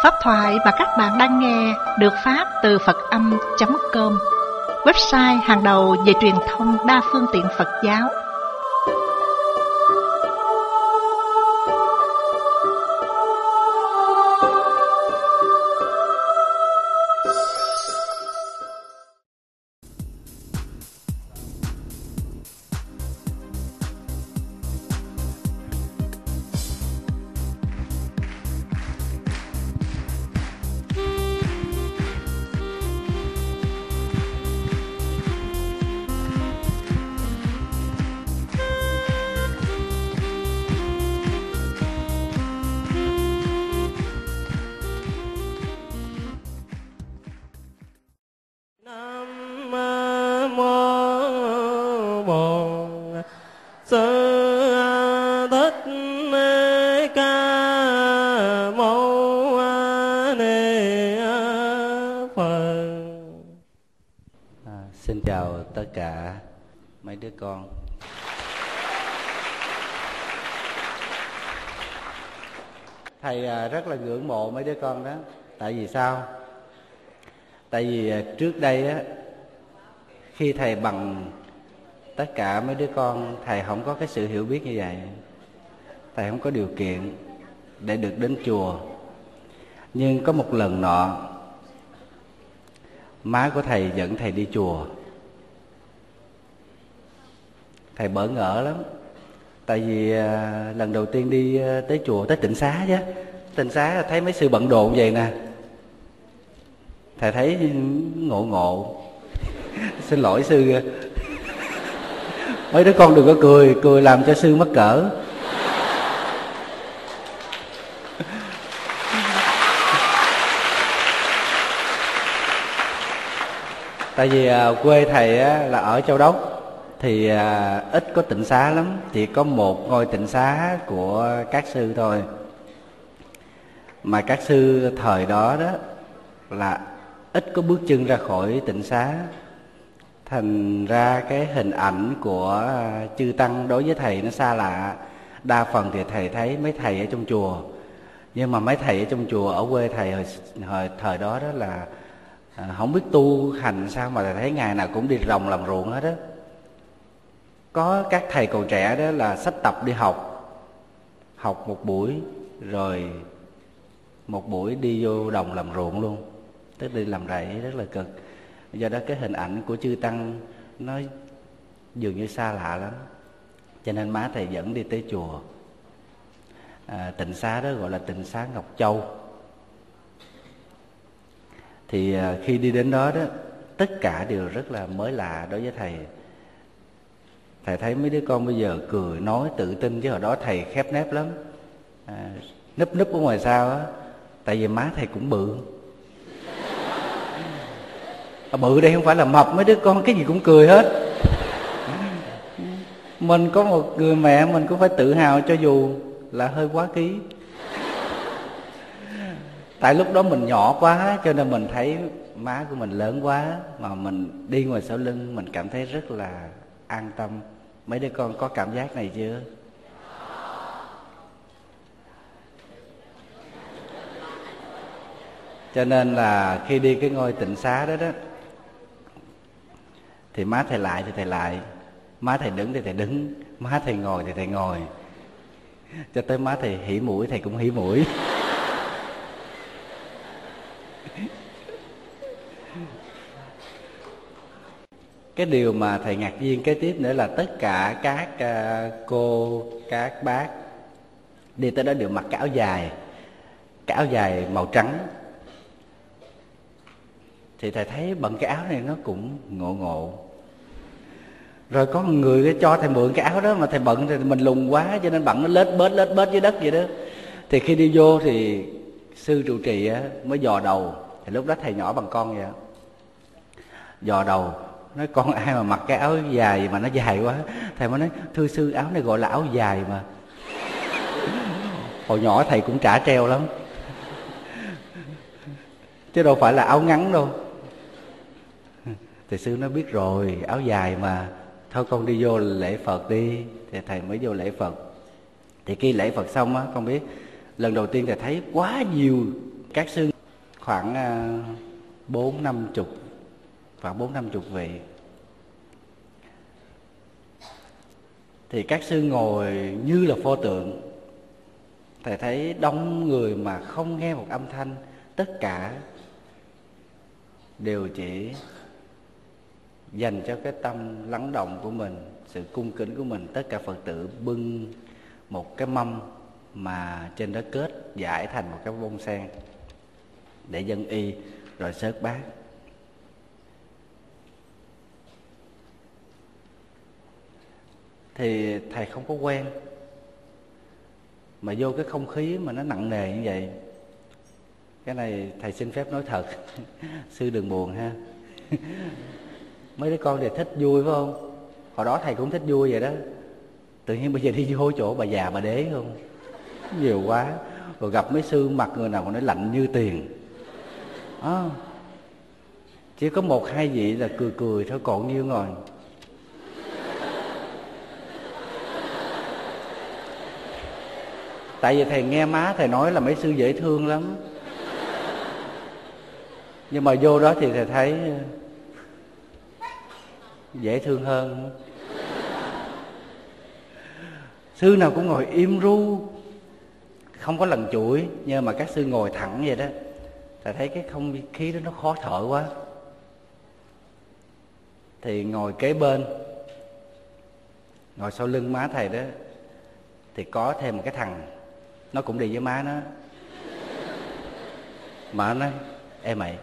Pháp thoại mà các bạn đang nghe được phát từ Phật-âm.com, website hàng đầu về truyền thông đa phương tiện Phật giáo. Xin chào tất cả mấy đứa con. Thầy rất là ngưỡng mộ mấy đứa con đó. Tại vì sao? Tại vì trước đây á, khi thầy bằng tất cả mấy đứa con, thầy không có cái sự hiểu biết như vậy. Thầy không có điều kiện để được đến chùa. Nhưng có một lần nọ, má của thầy dẫn thầy đi chùa. Thầy bỡ ngỡ lắm. Tại vì lần đầu tiên đi tới chùa, tới Tịnh Xá chứ. Tịnh Xá thấy mấy sư bận rộn vậy nè. Thầy thấy ngộ. Xin lỗi sư. Mấy đứa con đừng có cười làm cho sư mắc cỡ. Tại vì quê thầy là ở Châu Đốc, thì ít có tịnh xá lắm. Chỉ có một ngôi tịnh xá của các sư thôi. Mà các sư thời đó đó là ít có bước chân ra khỏi tịnh xá. Thành ra cái hình ảnh của chư tăng đối với thầy nó xa lạ. Đa phần thì thầy thấy mấy thầy ở trong chùa. Nhưng mà mấy thầy ở trong chùa ở quê thầy hồi thời đó đó là không biết tu hành sao mà thầy thấy ngày nào cũng đi ròng làm ruộng hết đó. Có các thầy còn trẻ đó là xách tập đi học một buổi, rồi một buổi đi vô đồng làm ruộng luôn, tức đi làm rẫy rất là cực. Do đó cái hình ảnh của chư tăng nó dường như xa lạ lắm. Cho nên má thầy dẫn đi tới chùa. Tịnh xá đó gọi là tịnh xá Ngọc Châu. Thì khi đi đến đó đó, tất cả đều rất là mới lạ đối với thầy. Thầy thấy mấy đứa con bây giờ cười nói tự tin, chứ hồi đó thầy khép nép lắm, núp ở ngoài sau á. Tại vì má thầy cũng bự. Bự đây không phải là mập, mấy đứa con cái gì cũng cười hết. Mình có một người mẹ mình cũng phải tự hào cho dù là hơi quá ký. Tại lúc đó mình nhỏ quá cho nên mình thấy má của mình lớn quá, mà mình đi ngoài sau lưng mình cảm thấy rất là an tâm. Mấy đứa con có cảm giác này chưa? Cho nên là khi đi cái ngôi tịnh xá đó đó, thì má thầy lại thì thầy lại, má thầy đứng thì thầy đứng, má thầy ngồi thì thầy ngồi, cho tới má thầy hỉ mũi thầy cũng hỉ mũi. Cái điều mà thầy ngạc nhiên kế tiếp nữa là tất cả các cô, các bác đi tới đó đều mặc cái áo dài màu trắng. Thì thầy thấy bận cái áo này nó cũng ngộ. Rồi có người cho thầy mượn cái áo đó, mà thầy bận thì mình lùn quá cho nên bận nó lết bết dưới đất vậy đó. Thì khi đi vô thì sư trụ trì mới dò đầu. Thì lúc đó thầy nhỏ bằng con vậy, dò đầu nói con ai mà mặc cái áo dài mà nó dài quá. Thầy mới nói thưa sư, áo này gọi là áo dài mà. Hồi nhỏ thầy cũng trả treo lắm, chứ đâu phải là áo ngắn đâu. Thì sư nó biết rồi, áo dài mà, thôi con đi vô lễ Phật đi. Thì thầy mới vô lễ Phật. Thì khi lễ Phật xong á, con biết lần đầu tiên thầy thấy quá nhiều các sư khoảng 4-50, khoảng 4-50 vị. Thì các sư ngồi như là pho tượng. Thầy thấy đông người mà không nghe một âm thanh, tất cả đều chỉ dành cho cái tâm lắng động của mình, sự cung kính của mình. Tất cả Phật tử bưng một cái mâm mà trên đó kết giải thành một cái bông sen để dâng y, rồi xớt bát. Thì thầy không có quen, mà vô cái không khí mà nó nặng nề như vậy. Cái này thầy xin phép nói thật, sư đừng buồn ha. Mấy đứa con thì thích vui phải không? Hồi đó thầy cũng thích vui vậy đó. Tự nhiên bây giờ đi vô chỗ bà già bà đế không, nhiều quá. Rồi gặp mấy sư mặt người nào còn nói lạnh như tiền. Chỉ có 1-2 vị là cười cười thôi, còn nhiêu ngồi. Tại vì thầy nghe má thầy nói là mấy sư dễ thương lắm, nhưng mà vô đó thì thầy thấy dễ thương hơn. Sư nào cũng ngồi im ru, không có lần chuỗi, nhưng mà các sư ngồi thẳng vậy đó. Thầy thấy cái không khí đó nó khó thở quá. Thì ngồi kế bên, ngồi sau lưng má thầy đó, thì có thêm một cái thằng, nó cũng đi với má nó. Mà nó nói: ê mày,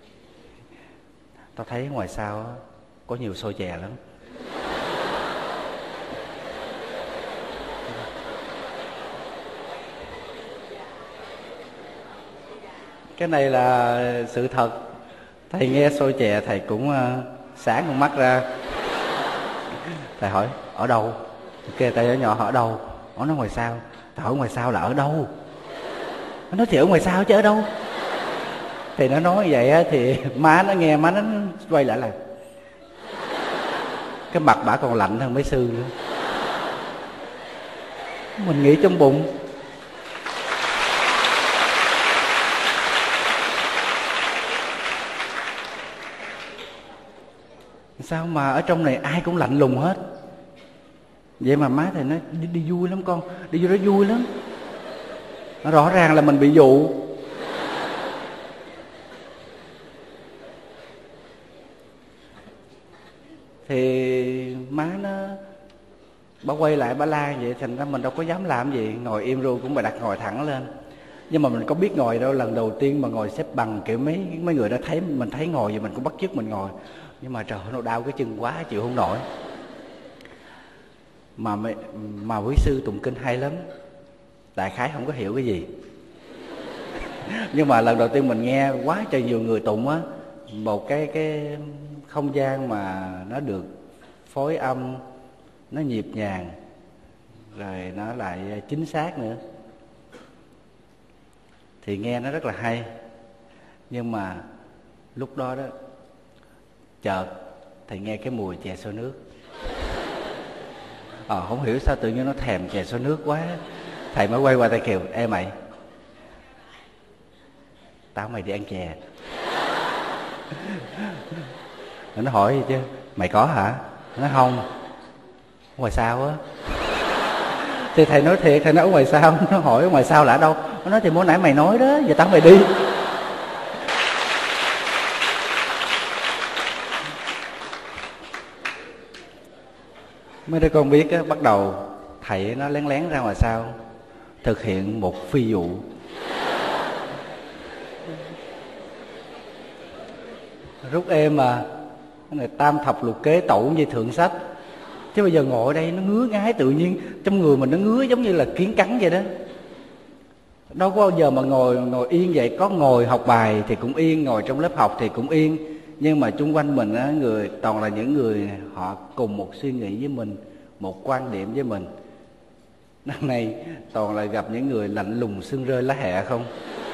tao thấy ngoài sau có nhiều xôi chè lắm. Cái này là sự thật. Thầy nghe xôi chè thầy cũng sáng con mắt ra. Thầy hỏi ở đâu? Kêu tay ở nhỏ hỏi ở đâu? Nó nói ngoài sau. Thầy hỏi ngoài sau là ở đâu? Nó nói thì ở ngoài sau chứ ở đâu. Thì nó nói vậy á, thì má nó nghe, má nó quay lại là cái mặt bả còn lạnh hơn mấy sư nữa. Mình nghĩ trong bụng sao mà ở trong này ai cũng lạnh lùng hết. Vậy mà má thầy nói đi vui lắm con, đi vô đó vui lắm. Nó rõ ràng là mình bị dụ. Thì má nó, bà quay lại bà la vậy, thành ra mình đâu có dám làm gì. Ngồi im ru cũng bà đặt ngồi thẳng lên. Nhưng mà mình có biết ngồi đâu, lần đầu tiên mà ngồi xếp bằng kiểu mấy người đã thấy mình thấy ngồi vậy mình cũng bắt chước mình ngồi. Nhưng mà trời, nó đau cái chân quá chịu không nổi. Mà quý sư tụng kinh hay lắm, đại khái không có hiểu cái gì. Nhưng mà lần đầu tiên mình nghe quá trời nhiều người tụng á, một cái không gian mà nó được phối âm, nó nhịp nhàng, rồi nó lại chính xác nữa, thì nghe nó rất là hay. Nhưng mà lúc đó đó, chợt thầy nghe cái mùi chè xôi nước. Không hiểu sao tự nhiên nó thèm chè xôi nước quá. Thầy mới quay qua thầy kêu: ê mày, tao mày đi ăn chè. Nó hỏi gì chứ, mày có hả? Nó nói không, ngoài sau á. Thì thầy nói thiệt, thầy nói ở ngoài sau. Nó hỏi ở ngoài sau là ở đâu? Nó nói thì mới nãy mày nói đó, giờ tao mày đi. Mấy đứa con biết á, bắt đầu thầy nó lén lén ra ngoài sau thực hiện một phi vụ. Rút êm mà, cái này tam thập lục kế tẩu như thượng sách. Chứ bây giờ ngồi ở đây nó ngứa ngái, tự nhiên trong người mình nó ngứa giống như là kiến cắn vậy đó. Đâu có bao giờ mà ngồi yên vậy. Có ngồi học bài thì cũng yên, ngồi trong lớp học thì cũng yên. Nhưng mà chung quanh mình á, toàn là những người họ cùng một suy nghĩ với mình, một quan điểm với mình. Năm nay toàn là gặp những người lạnh lùng sương rơi lá hẹ không.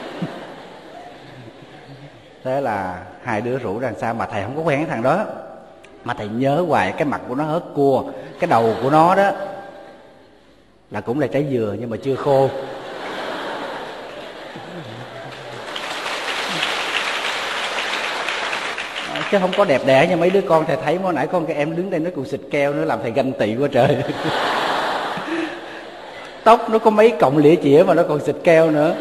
Thế là hai đứa rủ ra sao mà thầy không có quen cái thằng đó, mà thầy nhớ hoài cái mặt của nó hớt cua, cái đầu của nó đó là cũng là trái dừa nhưng mà chưa khô. chứ không có đẹp đẽ như mấy đứa con. Thầy thấy mới nãy con cái em đứng đây nó còn xịt keo nữa, làm thầy ganh tị quá trời. Tóc nó có mấy cọng lĩa chĩa mà nó còn xịt keo nữa.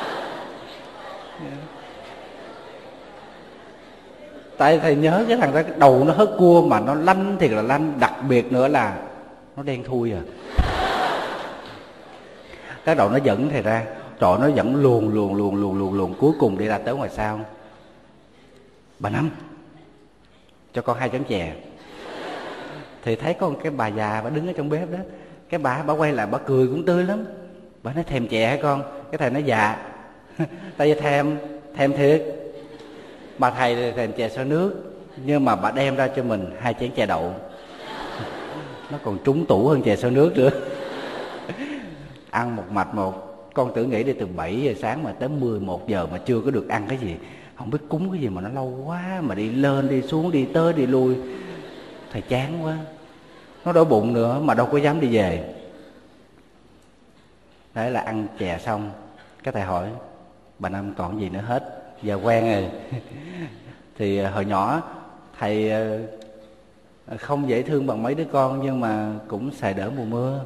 Tại thầy nhớ cái thằng đó, cái đầu nó hớt cua mà nó lanh thiệt là lanh. Đặc biệt nữa là nó đen thui à. Cái đầu nó dẫn thầy ra, trời, nó dẫn luồn. Cuối cùng đi ra tới ngoài sau: bà Năm, cho con 2 chén chè. Thì thấy có một cái bà già, bà đứng ở trong bếp đó. Cái bà quay lại, bà cười cũng tươi lắm. Bà nói: thèm chè hả con? Cái thầy nói: dạ. Tại vì thèm thiệt. Bà thầy thì thèm chè xôi nước, nhưng mà bà đem ra cho mình 2 chén chè đậu. Nó còn trúng tủ hơn chè xôi nước nữa. Ăn một mạch một. Con tưởng nghĩ đi từ 7 giờ sáng mà tới 11 giờ mà chưa có được ăn cái gì. Không biết cúng cái gì mà nó lâu quá, mà đi lên đi xuống, đi tới đi lui. Thầy chán quá. Nó đói bụng nữa mà đâu có dám đi về. Thế là ăn chè xong, cái thầy hỏi: bà Năm còn gì nữa hết? Giờ quen rồi. Thì hồi nhỏ thầy không dễ thương bằng mấy đứa con, nhưng mà cũng xài đỡ mùa mưa.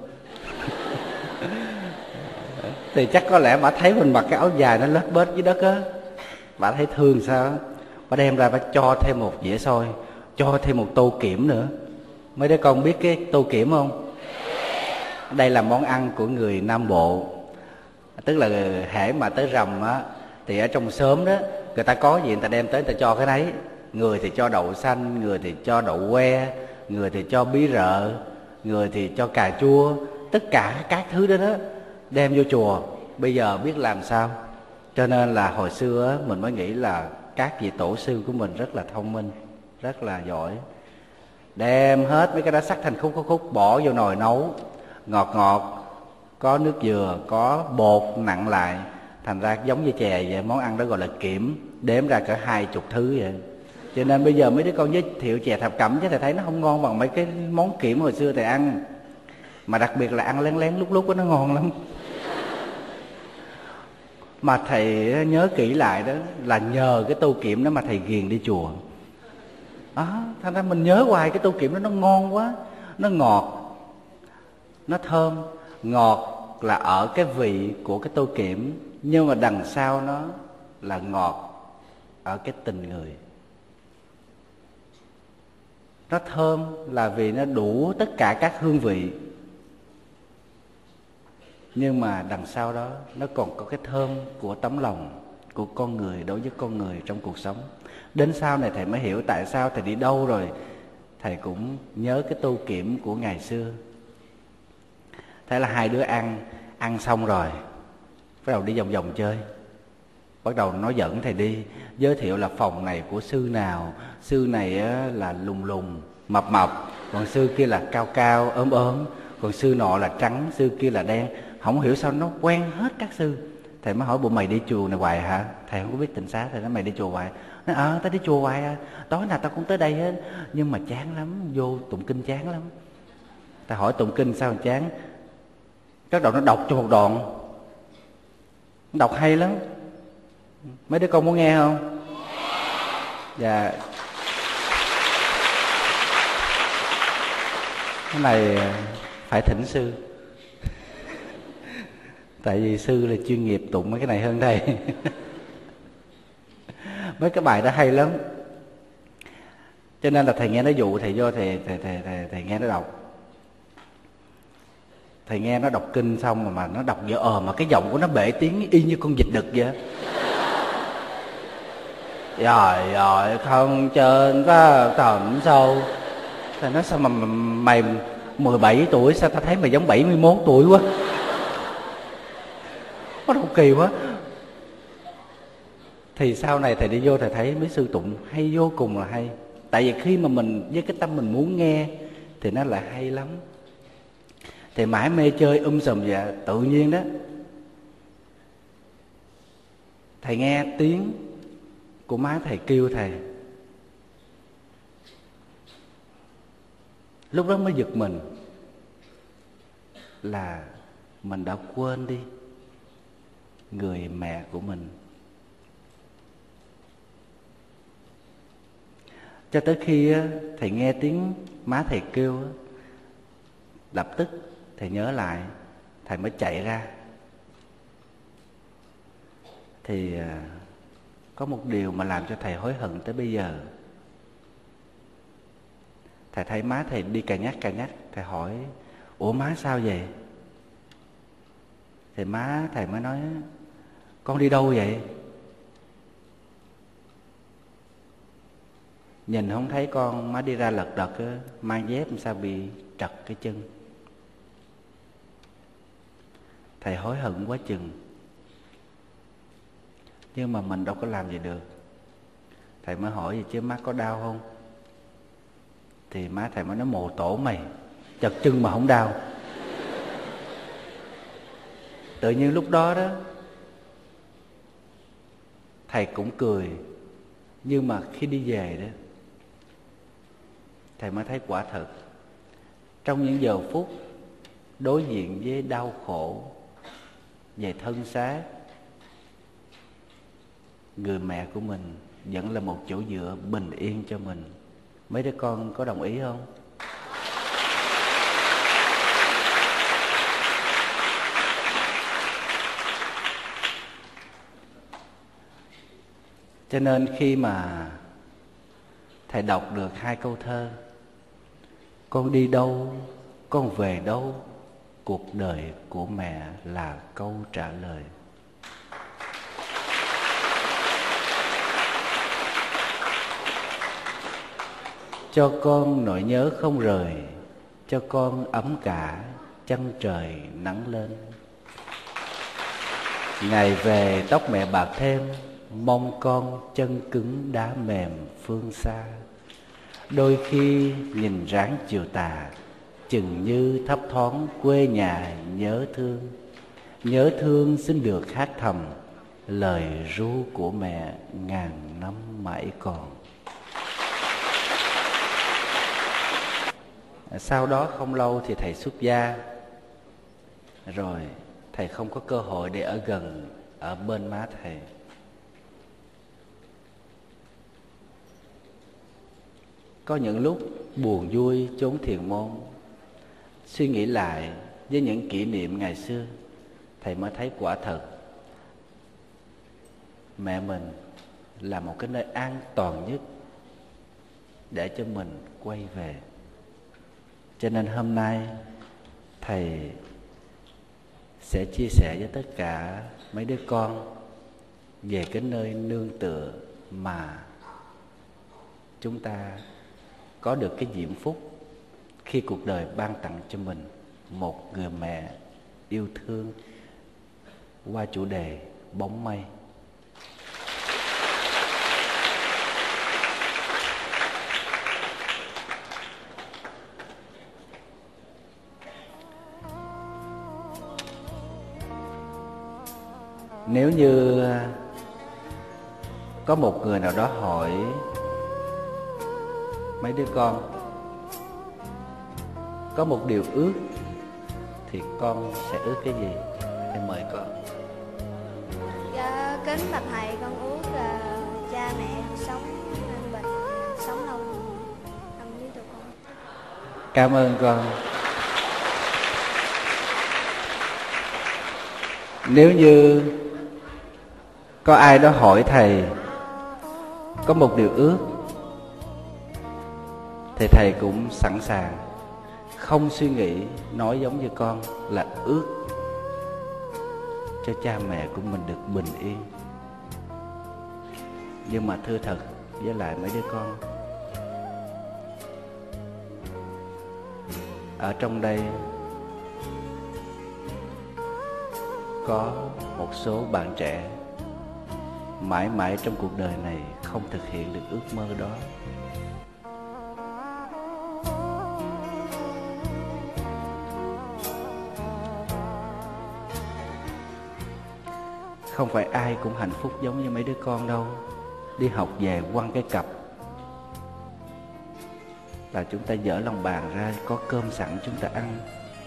Thì chắc có lẽ bà thấy mình mặc cái áo dài nó lết bết dưới đất á, bà thấy thương sao, bà đem ra bà cho thêm một dĩa xôi, cho thêm một tô kiểm nữa. Mấy đứa con biết cái tô kiểm không? Đây là món ăn của người Nam Bộ. Tức là hễ mà tới rằm á, thì ở trong xóm đó, người ta có gì người ta đem tới, người ta cho cái đấy. Người thì cho đậu xanh, người thì cho đậu que, người thì cho bí rợ, người thì cho cà chua. Tất cả các thứ đó đó đem vô chùa. Bây giờ biết làm sao. Cho nên là hồi xưa á, mình mới nghĩ là các vị tổ sư của mình rất là thông minh, rất là giỏi. Đem hết mấy cái đó sắc thành khúc, bỏ vô nồi nấu. Ngọt, có nước dừa, có bột nặng lại, thành ra giống như chè vậy. Món ăn đó gọi là kiểm, đếm ra cả 20 thứ vậy. Cho nên bây giờ mấy đứa con giới thiệu chè thập cẩm, chứ thầy thấy nó không ngon bằng mấy cái món kiểm hồi xưa thầy ăn. Mà đặc biệt là ăn lén lúc đó nó ngon lắm. Mà thầy nhớ kỹ lại đó là nhờ cái tô kiểm đó mà thầy ghiền đi chùa. Thành ra mình nhớ hoài cái tô kiểm đó, nó ngon quá. Nó ngọt, nó thơm. Ngọt là ở cái vị của cái tô kiểm, nhưng mà đằng sau nó là ngọt ở cái tình người. Nó thơm là vì nó đủ tất cả các hương vị, nhưng mà đằng sau đó nó còn có cái thơm của tấm lòng của con người đối với con người trong cuộc sống. Đến sau này thầy mới hiểu tại sao thầy đi đâu rồi thầy cũng nhớ cái tô kiểm của ngày xưa. Thế là 2 đứa ăn xong rồi bắt đầu đi vòng chơi. Bắt đầu nó dẫn thầy đi giới thiệu là phòng này của sư nào. Sư này là lùn mập, còn sư kia là cao ốm, còn sư nọ là trắng, sư kia là đen. Không hiểu sao nó quen hết các sư. Thầy mới hỏi: bộ mày đi chùa này hoài hả? Thầy không có biết tịnh xá. Thầy nói: mày đi chùa hoài? Nói: tao đi chùa hoài à. Tối nào tao cũng tới đây hết, nhưng mà chán lắm, vô tụng kinh chán lắm. Ta hỏi: tụng kinh sao mà chán? Các đoạn nó đọc cho một đoạn, nó đọc hay lắm. Mấy đứa con muốn nghe không? Dạ. Cái này phải thỉnh sư. Tại vì sư là chuyên nghiệp tụng mấy cái này hơn thầy. Mấy cái bài đó hay lắm. Cho nên là thầy nghe nó dụ thầy vô, thầy nghe nó đọc. Thầy nghe nó đọc kinh xong mà nó đọc dở mà cái giọng của nó bể tiếng y như con vịt đực vậy. Rồi không trên và tầm sâu. Thầy nói: sao mà mày 17 tuổi, sao ta thấy mày giống 71 tuổi quá. Nó đâu kỳ quá. Thì sau này thầy đi vô thầy thấy mấy sư tụng hay vô cùng là hay. Tại vì khi mà mình với cái tâm mình muốn nghe thì nó là hay lắm. Thì mãi mê chơi sùm vậy. Tự nhiên đó thầy nghe tiếng của má thầy kêu thầy. Lúc đó mới giật mình là mình đã quên đi người mẹ của mình. Cho tới khi á, thầy nghe tiếng má thầy kêu á, lập tức thầy nhớ lại, thầy mới chạy ra. Thì có một điều mà làm cho thầy hối hận tới bây giờ. Thầy thấy má thầy đi cà nhắc, thầy hỏi: ủa má sao vậy? Thì má thầy mới nói: con đi đâu vậy? Nhìn không thấy con, má đi ra lật đật á, mang dép làm sao bị trật cái chân. Thầy hối hận quá chừng, nhưng mà mình đâu có làm gì được. Thầy mới hỏi gì chứ má có đau không? Thì má thầy mới nói: mồ tổ mày, chật chân mà không đau. Tự nhiên lúc đó đó thầy cũng cười. Nhưng mà khi đi về đó, thầy mới thấy quả thật, trong những giờ phút đối diện với đau khổ về thân xác, người mẹ của mình vẫn là một chỗ dựa bình yên cho mình. Mấy đứa con có đồng ý không? Cho nên khi mà thầy đọc được hai câu thơ: con đi đâu, con về đâu, cuộc đời của mẹ là câu trả lời. Cho con nỗi nhớ không rời, cho con ấm cả chân trời nắng lên. Ngày về tóc mẹ bạc thêm, mong con chân cứng đá mềm phương xa. Đôi khi nhìn ráng chiều tà, chừng như thấp thoáng quê nhà nhớ thương. Nhớ thương xin được hát thầm, lời ru của mẹ ngàn năm mãi còn. Sau đó không lâu thì thầy xuất gia. Rồi thầy không có cơ hội để ở gần, ở bên má thầy. Có những lúc buồn vui chốn thiền môn, suy nghĩ lại với những kỷ niệm ngày xưa, thầy mới thấy quả thật mẹ mình là một cái nơi an toàn nhất để cho mình quay về. Cho nên hôm nay thầy sẽ chia sẻ với tất cả mấy đứa con về cái nơi nương tựa mà chúng ta có được cái diễm phúc khi cuộc đời ban tặng cho mình một người mẹ yêu thương, qua chủ đề bóng mây. Nếu như có một người nào đó hỏi mấy đứa con có một điều ước thì con sẽ ước cái gì? Em mời con. Dạ, kính bạch thầy, con ước là cha mẹ sống an bình, sống lâu năm với tụi con. Cảm ơn con. Nếu như có ai đó hỏi thầy có một điều ước thì thầy cũng sẵn sàng, không suy nghĩ, nói giống như con là ước cho cha mẹ của mình được bình yên. Nhưng mà thưa thật với lại mấy đứa con, ở trong đây có một số bạn trẻ mãi mãi trong cuộc đời này không thực hiện được ước mơ đó. Không phải ai cũng hạnh phúc giống như mấy đứa con đâu. Đi học về quăng cái cặp là chúng ta dỡ lòng bàn ra, có cơm sẵn chúng ta ăn.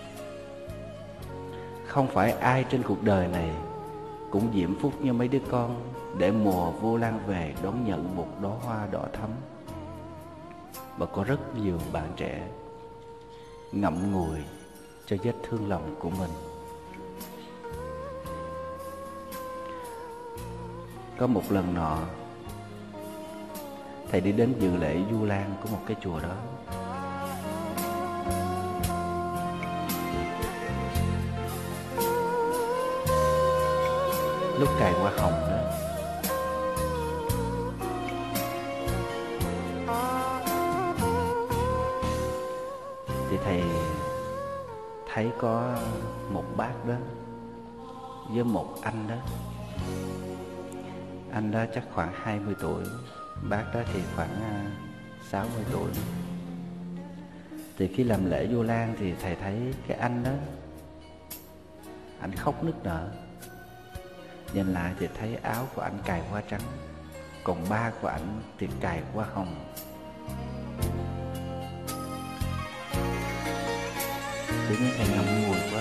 Không phải ai trên cuộc đời này cũng diễm phúc như mấy đứa con, để mùa vô lan về đón nhận một đóa hoa đỏ thắm. và có rất nhiều bạn trẻ ngậm ngùi cho vết thương lòng của mình. Có một lần nọ, thầy đi đến dự lễ Vu Lan của một cái chùa đó. Lúc cài hoa hồng đó, thì thầy thấy có một bác đó với một anh đó. Anh đó chắc khoảng 20 tuổi, bác đó thì khoảng 60 tuổi. Thì khi làm lễ Vu Lan thì thầy thấy cái anh đó, anh khóc nức nở. Nhìn lại thì thấy áo của anh cài hoa trắng, còn ba của anh thì cài hoa hồng. Tự nhiên thầy ngậm ngùi quá.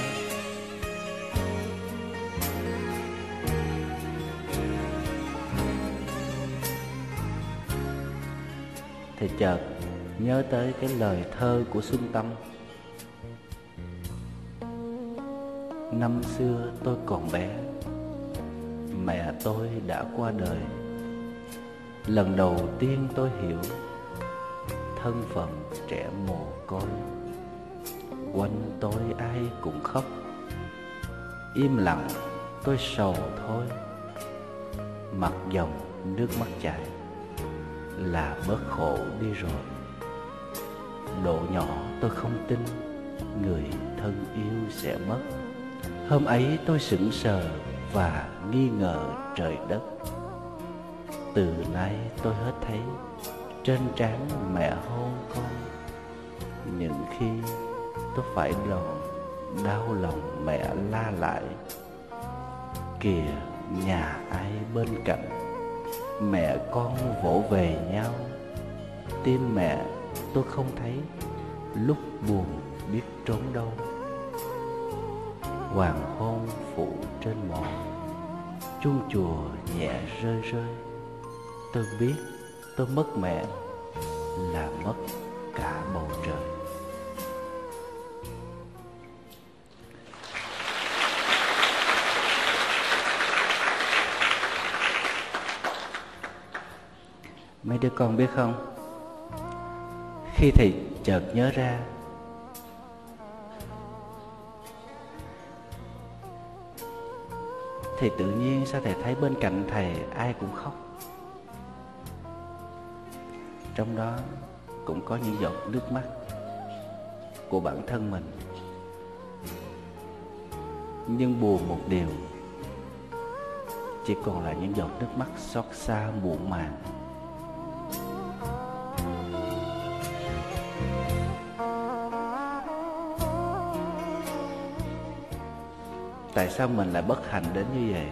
Thầy chợt nhớ tới cái lời thơ của Xuân Tâm. Năm xưa tôi còn bé, mẹ tôi đã qua đời. Lần đầu tiên tôi hiểu thân phận trẻ mồ côi. Quanh tôi ai cũng khóc, im lặng tôi sầu thôi. Mặt dòng nước mắt chảy là bớt khổ đi rồi. Độ nhỏ tôi không tin người thân yêu sẽ mất. Hôm ấy tôi sững sờ và nghi ngờ trời đất. Từ nay tôi hết thấy trên trán mẹ hôn con. Những khi tôi phải đau lòng mẹ la lại. Kìa nhà ai bên cạnh, mẹ con vỗ về nhau. Tim mẹ tôi không thấy, lúc buồn biết trốn đâu. Hoàng hôn phủ trên mộ, chuông chùa nhẹ rơi rơi. Tôi biết tôi mất mẹ là mất cả bầu trời. Mấy đứa con biết không, khi thầy chợt nhớ ra, thì tự nhiên sao thầy thấy bên cạnh thầy ai cũng khóc. Trong đó cũng có những giọt nước mắt của bản thân mình. Nhưng buồn một điều, chỉ còn là những giọt nước mắt xót xa muộn màng. Tại sao mình lại bất hạnh đến như vậy?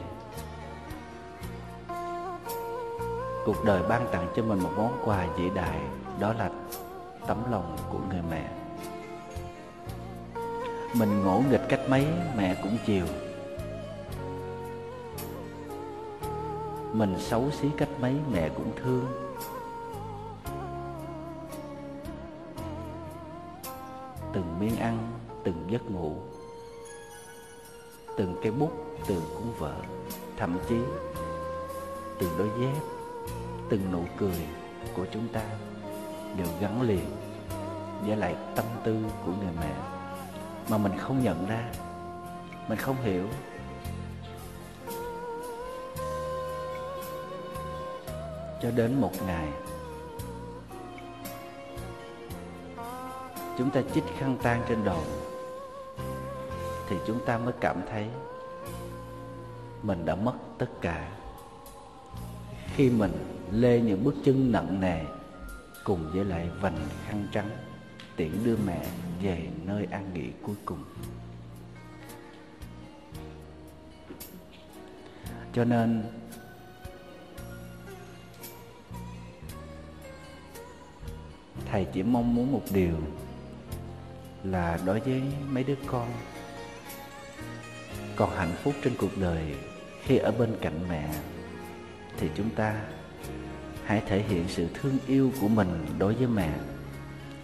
Cuộc đời ban tặng cho mình một món quà vĩ đại, đó là tấm lòng của người mẹ. Mình ngỗ nghịch cách mấy mẹ cũng chiều, mình xấu xí cách mấy mẹ cũng thương. Từng miếng ăn, từng giấc ngủ, từng cây bút, từng cuốn vở, thậm chí từng đôi dép, từng nụ cười của chúng ta đều gắn liền với lại tâm tư của người mẹ mà mình không nhận ra, mình không hiểu. Cho đến một ngày, chúng ta chích khăn tang trên đầu, thì chúng ta mới cảm thấy mình đã mất tất cả. Khi mình lê những bước chân nặng nề cùng với lại vành khăn trắng tiễn đưa mẹ về nơi an nghỉ cuối cùng. Cho nên thầy chỉ mong muốn một điều là đối với mấy đứa con còn hạnh phúc trên cuộc đời khi ở bên cạnh mẹ, thì chúng ta hãy thể hiện sự thương yêu của mình đối với mẹ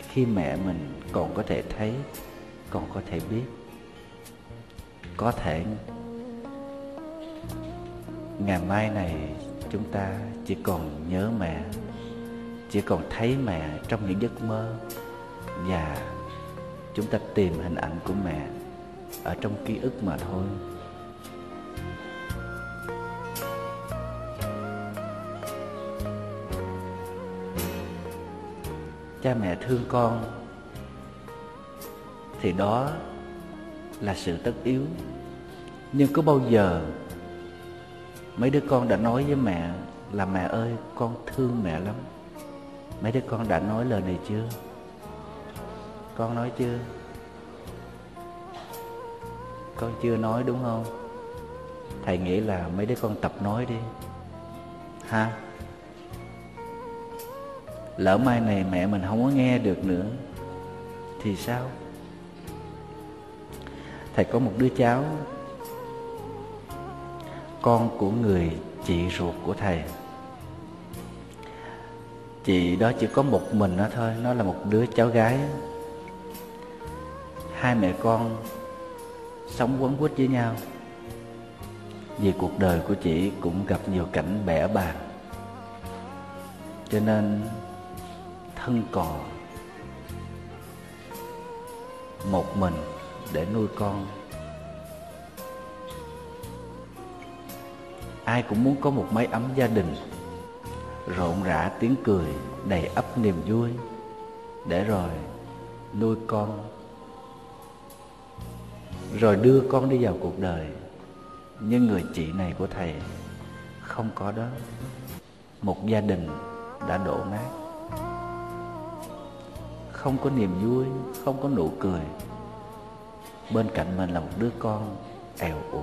khi mẹ mình còn có thể thấy, còn có thể biết. Có thể ngày mai này chúng ta chỉ còn nhớ mẹ, chỉ còn thấy mẹ trong những giấc mơ, và chúng ta tìm hình ảnh của mẹ ở trong ký ức mà thôi. Cha mẹ thương con thì đó là sự tất yếu. Nhưng có bao giờ mấy đứa con đã nói với mẹ là mẹ ơi, con thương mẹ lắm? Mấy đứa con đã nói lời này chưa? Con nói chưa? Con chưa nói đúng không? Thầy nghĩ là mấy đứa con tập nói đi ha. Lỡ mai này mẹ mình không có nghe được nữa thì sao? Thầy có một đứa cháu, con của người chị ruột của thầy. Chị đó chỉ có một mình nó thôi, nó là một đứa cháu gái. Hai mẹ con sống quấn quýt với nhau, vì cuộc đời của chị cũng gặp nhiều cảnh bẽ bàng, cho nên thân cò một mình để nuôi con. Ai cũng muốn có một mái ấm gia đình rộn rã tiếng cười, đầy ắp niềm vui, để rồi nuôi con, rồi đưa con đi vào cuộc đời. Nhưng người chị này của thầy không có đó. Một gia đình đã đổ nát, không có niềm vui, không có nụ cười. Bên cạnh mình là một đứa con èo uột.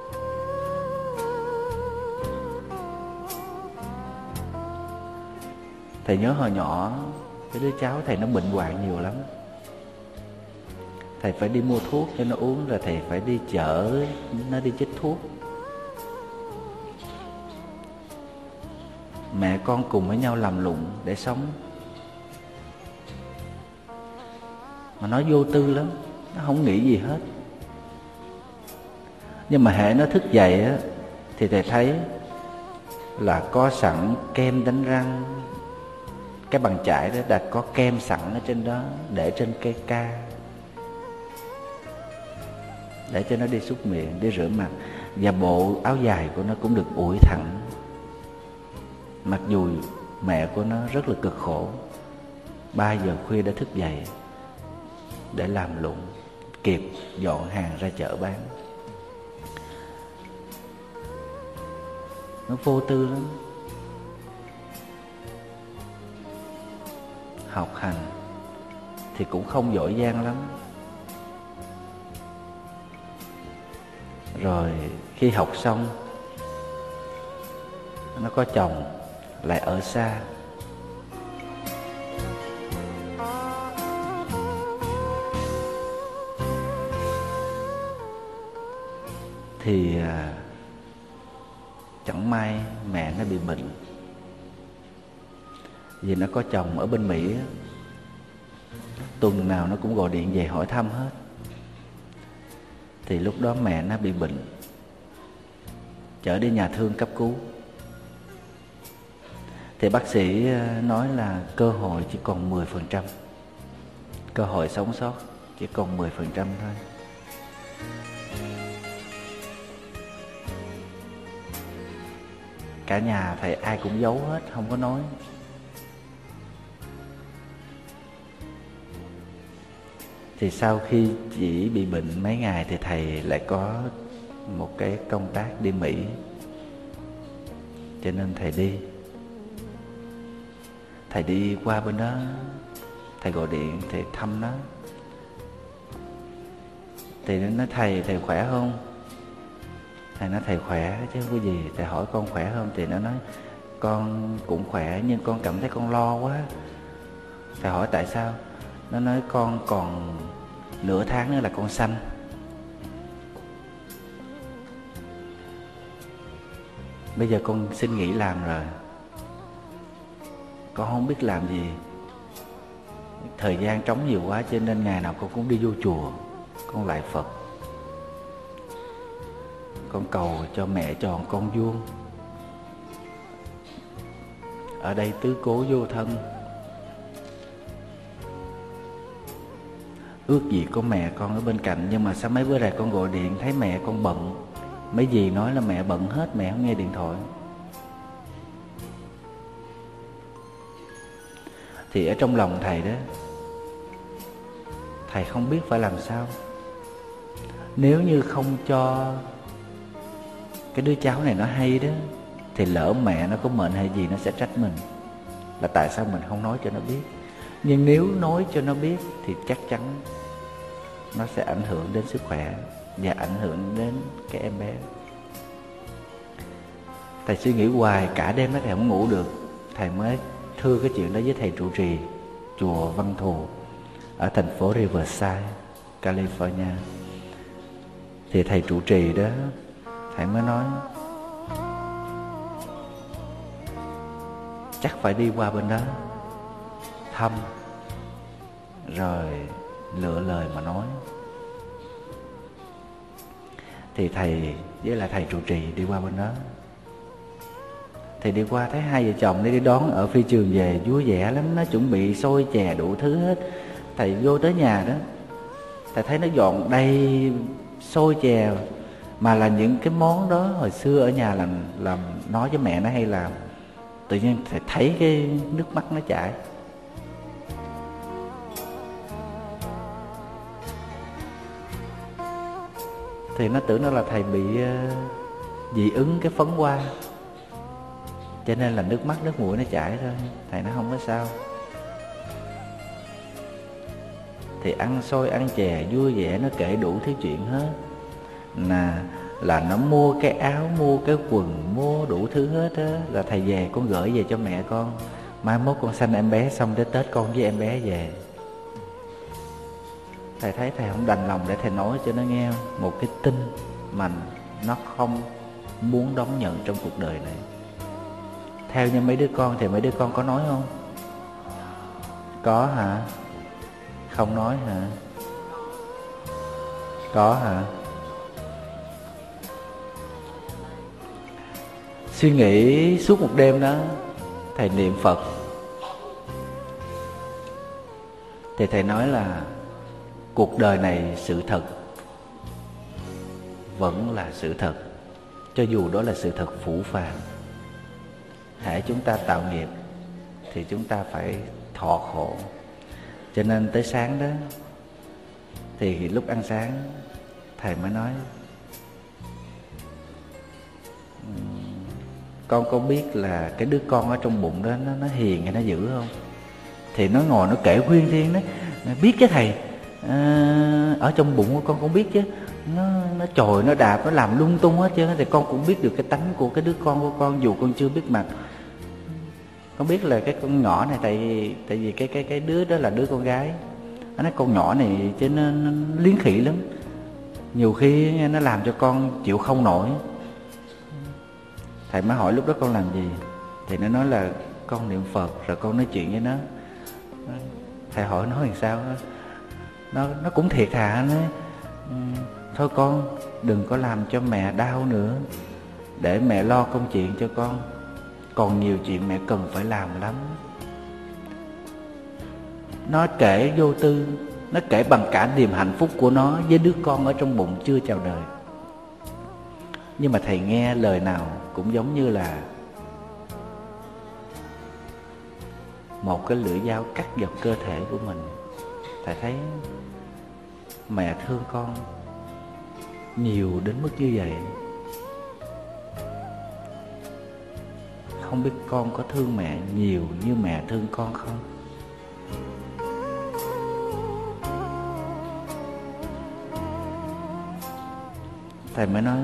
Thầy nhớ hồi nhỏ, cái đứa cháu thầy nó bệnh hoạn nhiều lắm. Thầy phải đi mua thuốc cho nó uống, rồi thầy phải đi chở nó đi chích thuốc. Mẹ con cùng với nhau làm lụng để sống, mà nó vô tư lắm, nó không nghĩ gì hết. Nhưng mà hễ nó thức dậy á, thì thầy thấy là có sẵn kem đánh răng, cái bàn chải đó đã có kem sẵn ở trên đó, để trên cây ca, để cho nó đi súc miệng, đi rửa mặt. Và bộ áo dài của nó cũng được ủi thẳng. Mặc dù mẹ của nó rất là cực khổ, 3 giờ khuya đã thức dậy để làm lụng, kịp dọn hàng ra chợ bán. Nó vô tư lắm. Học hành thì cũng không giỏi giang lắm. Rồi khi học xong, nó có chồng lại ở xa. Thì chẳng may mẹ nó bị bệnh. Vì nó có chồng ở bên Mỹ, tuần nào nó cũng gọi điện về hỏi thăm hết. Thì lúc đó mẹ nó bị bệnh, chở đi nhà thương cấp cứu. Thì bác sĩ nói là cơ hội chỉ còn 10%. Cơ hội sống sót chỉ còn 10% thôi. Cả nhà thầy ai cũng giấu hết, không có nói. Thì sau khi chị bị bệnh mấy ngày thì thầy lại có một cái công tác đi Mỹ, cho nên thầy đi. Thầy đi qua bên đó, thầy gọi điện, thầy thăm nó. Thì nó nói thầy khỏe không? Thầy nói thầy khỏe chứ không có gì. Thầy hỏi con khỏe không? Thì nó nói con cũng khỏe, nhưng con cảm thấy con lo quá. Thầy hỏi tại sao? Nó nói con còn nửa tháng nữa là con sanh. Bây giờ con xin nghỉ làm rồi, con không biết làm gì. thời gian trống nhiều quá, cho nên ngày nào con cũng đi vô chùa, con lại Phật, con cầu cho mẹ tròn con vuông. Ở đây tứ cố vô thân, ước gì có mẹ con ở bên cạnh. Nhưng mà sao mấy bữa nay con gọi điện thấy mẹ con bận, mấy dì nói là mẹ bận hết, mẹ không nghe điện thoại. Thì ở trong lòng thầy đó, thầy không biết phải làm sao. Nếu như không cho cái đứa cháu này nó hay đó, thì lỡ mẹ nó có mệnh hay gì nó sẽ trách mình là tại sao mình không nói cho nó biết. Nhưng nếu nói cho nó biết thì chắc chắn nó sẽ ảnh hưởng đến sức khỏe và ảnh hưởng đến cái em bé. Thầy suy nghĩ hoài cả đêm đó thầy không ngủ được. Thầy mới thưa cái chuyện đó với thầy trụ trì chùa Văn Thù ở thành phố Riverside, California. Thì thầy trụ trì đó, thầy mới nói chắc phải đi qua bên đó thăm, rồi lựa lời mà nói. Thì thầy với lại thầy trụ trì đi qua bên đó. Thì đi qua thấy hai vợ chồng đi đón ở phi trường về vui vẻ lắm, nó chuẩn bị xôi chè đủ thứ hết. Thầy vô tới nhà đó, thầy thấy nó dọn đầy xôi chè, mà là những cái món đó hồi xưa ở nhà làm nói với mẹ nó hay làm. Tự nhiên thầy thấy cái nước mắt nó chảy. Thì nó tưởng nó là thầy bị dị ứng cái phấn hoa, cho nên là nước mắt nước mũi nó chảy thôi. Thầy nó không có sao. Thì ăn xôi ăn chè vui vẻ, nó kể đủ thứ chuyện hết. Là nó mua cái áo, mua cái quần, mua đủ thứ hết á. Là thầy về con gửi về cho mẹ con, mai mốt con sanh em bé xong đến Tết con với em bé về. Thầy thấy thầy không đành lòng để thầy nói cho nó nghe một cái tin mà nó không muốn đón nhận trong cuộc đời này. Theo như mấy đứa con thì mấy đứa con có nói không? Có hả? Không nói hả? Có hả? Suy nghĩ suốt một đêm đó, thầy niệm Phật. Thì thầy nói là cuộc đời này sự thật vẫn là sự thật, cho dù đó là sự thật phũ phàng. Hễ chúng ta tạo nghiệp thì chúng ta phải thọ khổ. Cho nên tới sáng đó, thì lúc ăn sáng thầy mới nói con có biết là cái đứa con ở trong bụng đó nó hiền hay nó dữ không? Thì nó ngồi nó kể nguyên thiên đó. Biết chứ thầy, ở trong bụng của con biết chứ, nó chồi nó đạp nó làm lung tung hết chứ. Thì con cũng biết được cái tánh của cái đứa con của con, dù con chưa biết mặt. Con biết là cái con nhỏ này, tại vì cái đứa đó là đứa con gái. Nó nói con nhỏ này chứ nó liến khỉ lắm, nhiều khi nó làm cho con chịu không nổi. Thầy mới hỏi lúc đó con làm gì? Thì nó nói là con niệm Phật rồi con nói chuyện với nó. Thầy hỏi nói làm sao? Nó cũng thiệt thà. Nó thôi con đừng có làm cho mẹ đau nữa, để mẹ lo công chuyện cho con, còn nhiều chuyện mẹ cần phải làm lắm. Nó kể vô tư, nó kể bằng cả niềm hạnh phúc của nó với đứa con ở trong bụng chưa chào đời. Nhưng mà thầy nghe lời nào cũng giống như là một cái lưỡi dao cắt dọc cơ thể của mình. Thầy thấy mẹ thương con nhiều đến mức như vậy. Không biết con có thương mẹ nhiều như mẹ thương con không? Thầy mới nói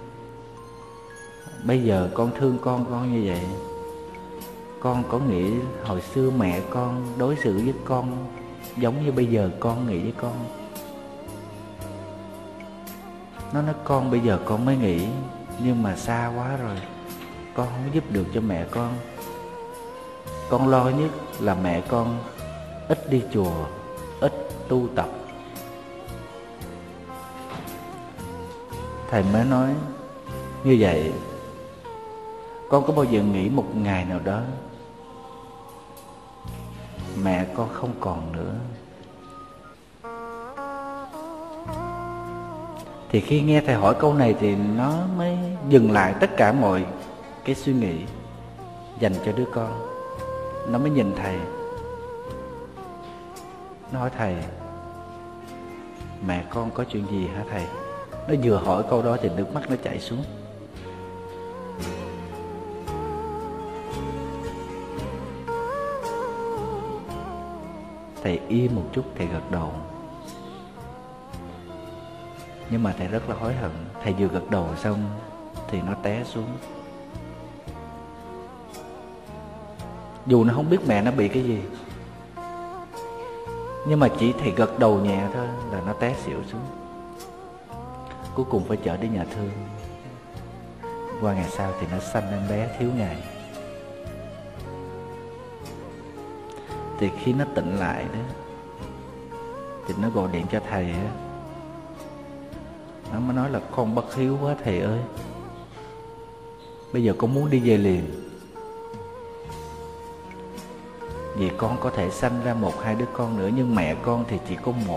bây giờ con thương con như vậy, con có nghĩ hồi xưa mẹ con đối xử với con giống như bây giờ con nghĩ với con? Nó nói con bây giờ con mới nghĩ, nhưng mà xa quá rồi, con không giúp được cho mẹ con. Con lo nhất là mẹ con ít đi chùa, ít tu tập. Thầy mới nói như vậy, con có bao giờ nghĩ một ngày nào đó mẹ con không còn nữa? Thì khi nghe thầy hỏi câu này thì nó mới dừng lại tất cả mọi cái suy nghĩ dành cho đứa con. Nó mới nhìn thầy, nó hỏi thầy, mẹ con có chuyện gì hả thầy? Nó vừa hỏi câu đó thì nước mắt nó chảy xuống. Thầy im một chút, thầy gật đầu. Nhưng mà thầy rất là hối hận. Thầy vừa gật đầu xong thì nó té xuống. Dù nó không biết mẹ nó bị cái gì, nhưng mà chỉ thầy gật đầu nhẹ thôi là nó té xỉu xuống. Cuối cùng phải chở đi nhà thương. Qua ngày sau thì nó sanh em bé thiếu ngày. Thì khi nó tỉnh lại đó thì nó gọi điện cho thầy á. Nó mới nói là con bất hiếu quá thầy ơi, bây giờ con muốn đi về liền, vì con có thể sanh ra 1-2 đứa con nữa, nhưng mẹ con thì chỉ có một.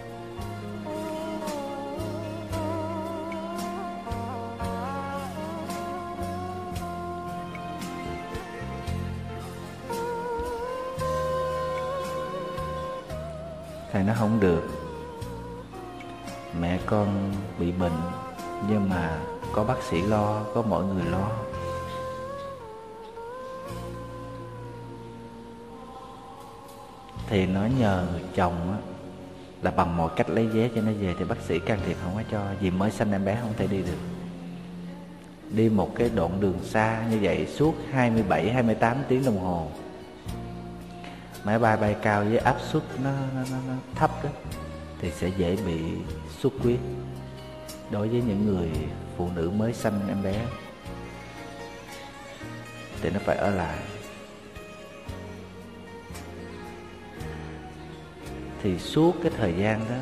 Thầy nói không được, mẹ con bị bệnh, nhưng mà có bác sĩ lo, có mọi người lo. Thì nó nhờ chồng á, là bằng mọi cách lấy vé cho nó về. Thì bác sĩ can thiệp không có cho, vì mới sanh em bé không thể đi được. Đi một cái đoạn đường xa như vậy suốt 27-28 tiếng đồng hồ. Máy bay bay cao với áp suất nó thấp đó, thì sẽ dễ bị xuất huyết đối với những người phụ nữ mới sanh em bé. Thì nó phải ở lại. Thì suốt cái thời gian đó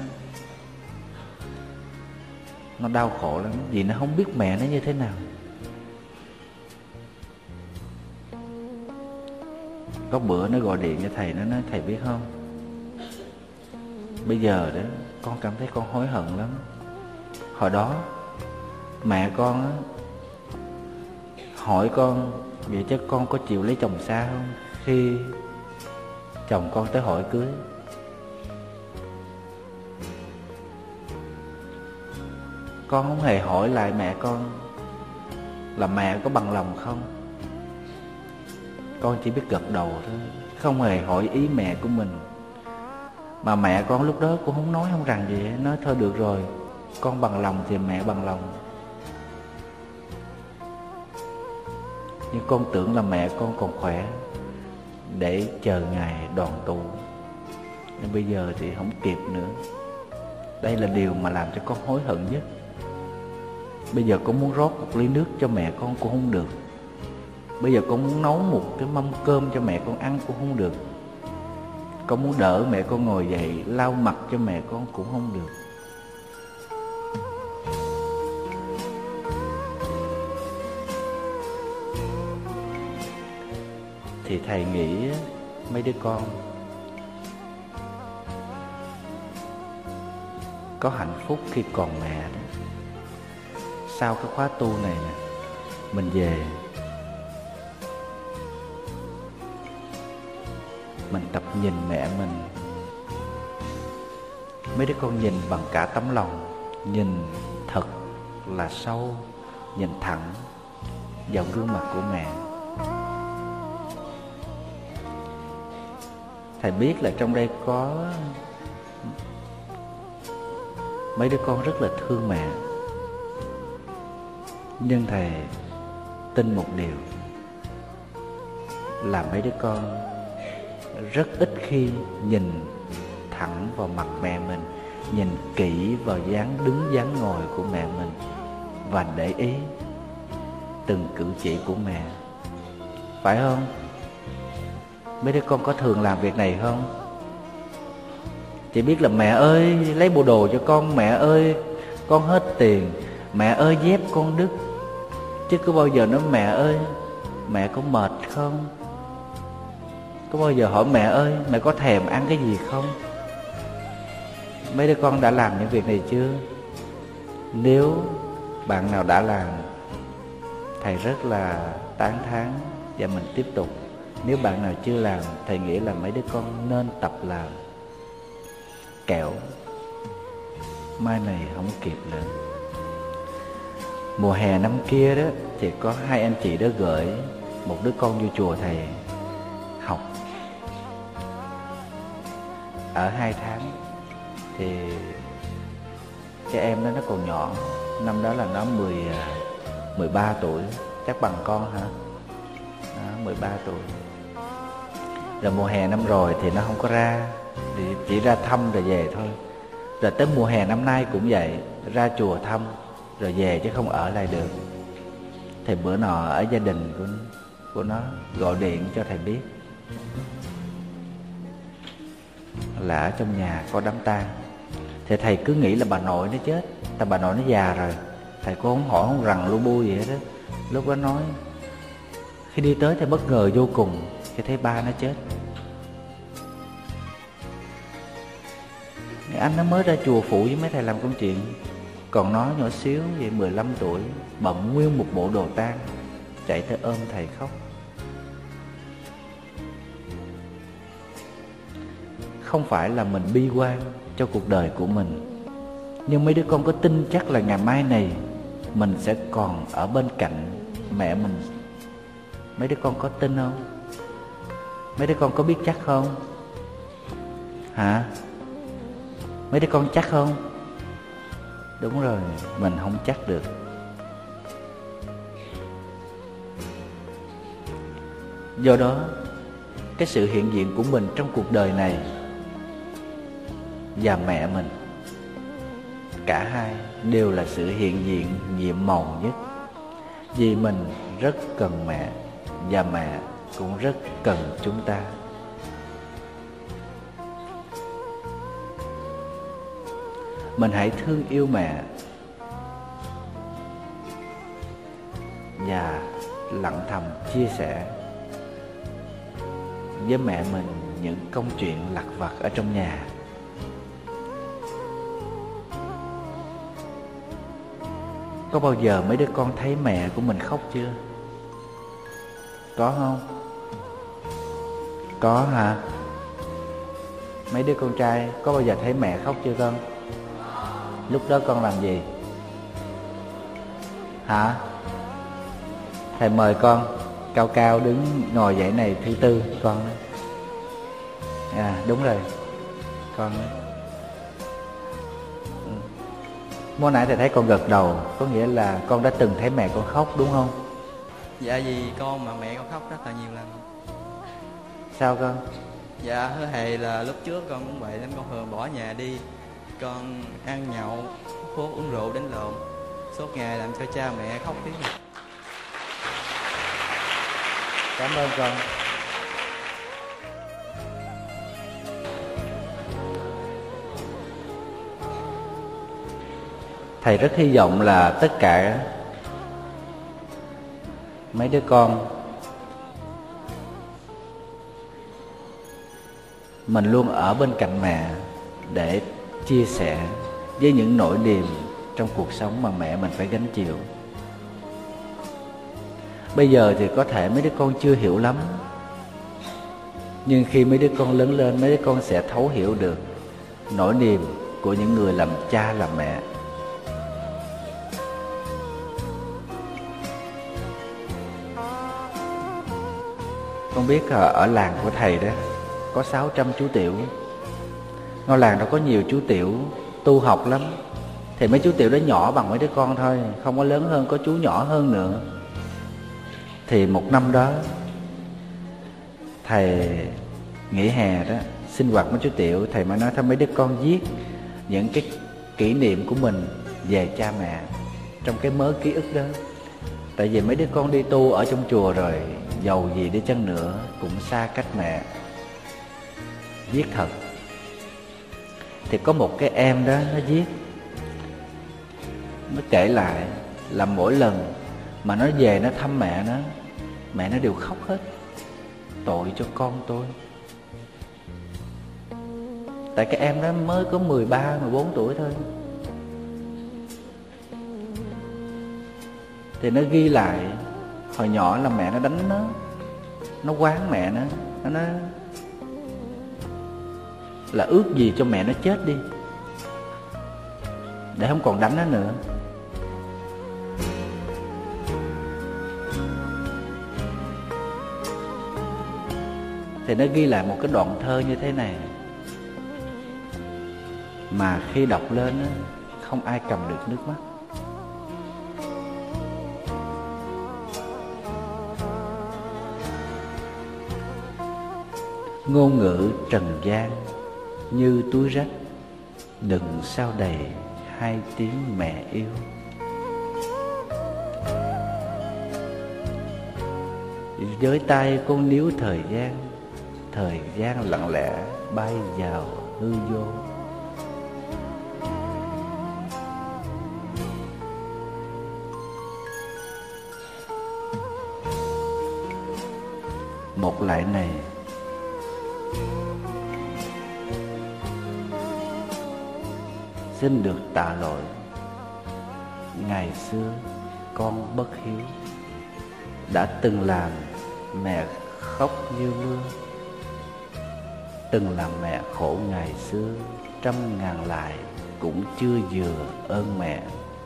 nó đau khổ lắm, vì nó không biết mẹ nó như thế nào. Có bữa nó gọi điện cho thầy, nó nói thầy biết không, bây giờ đó con cảm thấy con hối hận lắm. Hồi đó mẹ con á hỏi con, vậy chứ con có chịu lấy chồng xa không? Khi chồng con tới hỏi cưới, con không hề hỏi lại mẹ con là mẹ có bằng lòng không. Con chỉ biết gật đầu thôi, không hề hỏi ý mẹ của mình. Mà mẹ con lúc đó cũng không nói không rằng gì, nói thôi được rồi, con bằng lòng thì mẹ bằng lòng. Nhưng con tưởng là mẹ con còn khỏe để chờ ngày đoàn tụ, nhưng bây giờ thì không kịp nữa. Đây là điều mà làm cho con hối hận nhất. Bây giờ con muốn rót một ly nước cho mẹ con cũng không được. Bây giờ con muốn nấu một cái mâm cơm cho mẹ con ăn cũng không được. Con muốn đỡ mẹ con ngồi dậy lau mặt cho mẹ con cũng không được. Thì thầy nghĩ mấy đứa con có hạnh phúc khi còn mẹ đó. Sau cái khóa tu này nè, mình về mình tập nhìn mẹ mình. Mấy đứa con nhìn bằng cả tấm lòng, nhìn thật là sâu, nhìn thẳng vào gương mặt của mẹ. Thầy biết là trong đây có mấy đứa con rất là thương mẹ, nhưng thầy tin một điều là mấy đứa con rất ít khi nhìn thẳng vào mặt mẹ mình, nhìn kỹ vào dáng đứng dáng ngồi của mẹ mình và để ý từng cử chỉ của mẹ. Phải không? Mấy đứa con có thường làm việc này không? Chỉ biết là mẹ ơi lấy bộ đồ cho con, mẹ ơi con hết tiền, mẹ ơi dép con đứt. Chứ có bao giờ nói mẹ ơi mẹ có mệt không? Có bao giờ hỏi mẹ ơi mẹ có thèm ăn cái gì không? Mấy đứa con đã làm những việc này chưa? Nếu bạn nào đã làm, thầy rất là tán thán và mình tiếp tục. Nếu bạn nào chưa làm, thầy nghĩ là mấy đứa con nên tập làm. Kẻo mai này không kịp nữa. Mùa hè năm kia đó thì có hai anh chị đó gửi một đứa con vô chùa thầy học. Ở 2 tháng thì cái em đó nó còn nhỏ. Năm đó là nó 13 tuổi. Chắc bằng con hả? Đó, 13 tuổi. Rồi mùa hè năm rồi thì nó không có ra, thì chỉ ra thăm rồi về thôi. Rồi tới mùa hè năm nay cũng vậy, ra chùa thăm rồi về chứ không ở lại được. Thì bữa nọ ở gia đình của nó gọi điện cho thầy biết là ở trong nhà có đám tang. Thì thầy cứ nghĩ là bà nội nó chết, tại bà nội nó già rồi. Thầy cũng không hỏi không rằng lu bu gì hết đó. Lúc đó nói, khi đi tới thì bất ngờ vô cùng khi thấy ba nó chết. Anh nó mới ra chùa phụ với mấy thầy làm công chuyện, còn nó nhỏ xíu vậy 15 tuổi, bận nguyên một bộ đồ tang, chạy tới ôm thầy khóc. Không phải là mình bi quan cho cuộc đời của mình, nhưng mấy đứa con có tin chắc là ngày mai này mình sẽ còn ở bên cạnh mẹ mình? Mấy đứa con có tin không? Mấy đứa con có biết chắc không? Hả? Mấy đứa con chắc không? Đúng rồi, mình không chắc được. Do đó, cái sự hiện diện của mình trong cuộc đời này và mẹ mình, cả hai đều là sự hiện diện nhiệm màu nhất. Vì mình rất cần mẹ và mẹ cũng rất cần chúng ta. Mình hãy thương yêu mẹ và lặng thầm chia sẻ với mẹ mình những công chuyện lặt vặt ở trong nhà. Có bao giờ mấy đứa con thấy mẹ của mình khóc chưa? Có không? Có hả? Mấy đứa con trai có bao giờ thấy mẹ khóc chưa con? Lúc đó con làm gì? Hả? Thầy mời con cao cao đứng ngồi dãy này thứ tư con đó. À đúng rồi, con đó. Mới nãy thầy thấy con gật đầu, có nghĩa là con đã từng thấy mẹ con khóc đúng không? Dạ vì con mà mẹ con khóc rất là nhiều lần. Sao con? Dạ hứa hề là lúc trước con cũng vậy nên con thường bỏ nhà đi. Con ăn nhậu, hút thuốc, uống rượu đánh lộn, suốt ngày làm cho cha mẹ khóc tiếng. Cảm ơn con. Thầy rất hy vọng là tất cả mấy đứa con mình luôn ở bên cạnh mẹ để chia sẻ với những nỗi niềm trong cuộc sống mà mẹ mình phải gánh chịu. Bây giờ thì có thể mấy đứa con chưa hiểu lắm, nhưng khi mấy đứa con lớn lên, mấy đứa con sẽ thấu hiểu được nỗi niềm của những người làm cha làm mẹ. Con biết ở làng của thầy đó có 600 chú tiểu. Ngôi làng đó có nhiều chú tiểu tu học lắm. Thì mấy chú tiểu đó nhỏ bằng mấy đứa con thôi, không có lớn hơn, có chú nhỏ hơn nữa. Thì một năm đó thầy nghỉ hè đó, sinh hoạt mấy chú tiểu, thầy mới nói thôi mấy đứa con viết những cái kỷ niệm của mình về cha mẹ trong cái mớ ký ức đó. Tại vì mấy đứa con đi tu ở trong chùa rồi, giàu gì đi chăng nữa cũng xa cách mẹ. Viết thật. Thì có một cái em đó nó viết, nó kể lại là mỗi lần mà nó về nó thăm mẹ nó đều khóc hết. Tội cho con tôi. Tại cái em đó mới có 13, 14 tuổi thôi. Thì nó ghi lại hồi nhỏ là mẹ nó đánh nó quán mẹ nó nói là ước gì cho mẹ nó chết đi để không còn đánh nó nữa. Thì nó ghi lại một cái đoạn thơ như thế này, mà khi đọc lên không ai cầm được nước mắt. Ngôn ngữ trần gian như túi rách, đừng sao đầy hai tiếng mẹ yêu. Với tay con níu thời gian lặng lẽ bay vào hư vô. Một lại này, xin được tạ lỗi, ngày xưa con bất hiếu, đã từng làm mẹ khóc như mưa, từng làm mẹ khổ ngày xưa, trăm ngàn lại cũng chưa vừa ơn mẹ.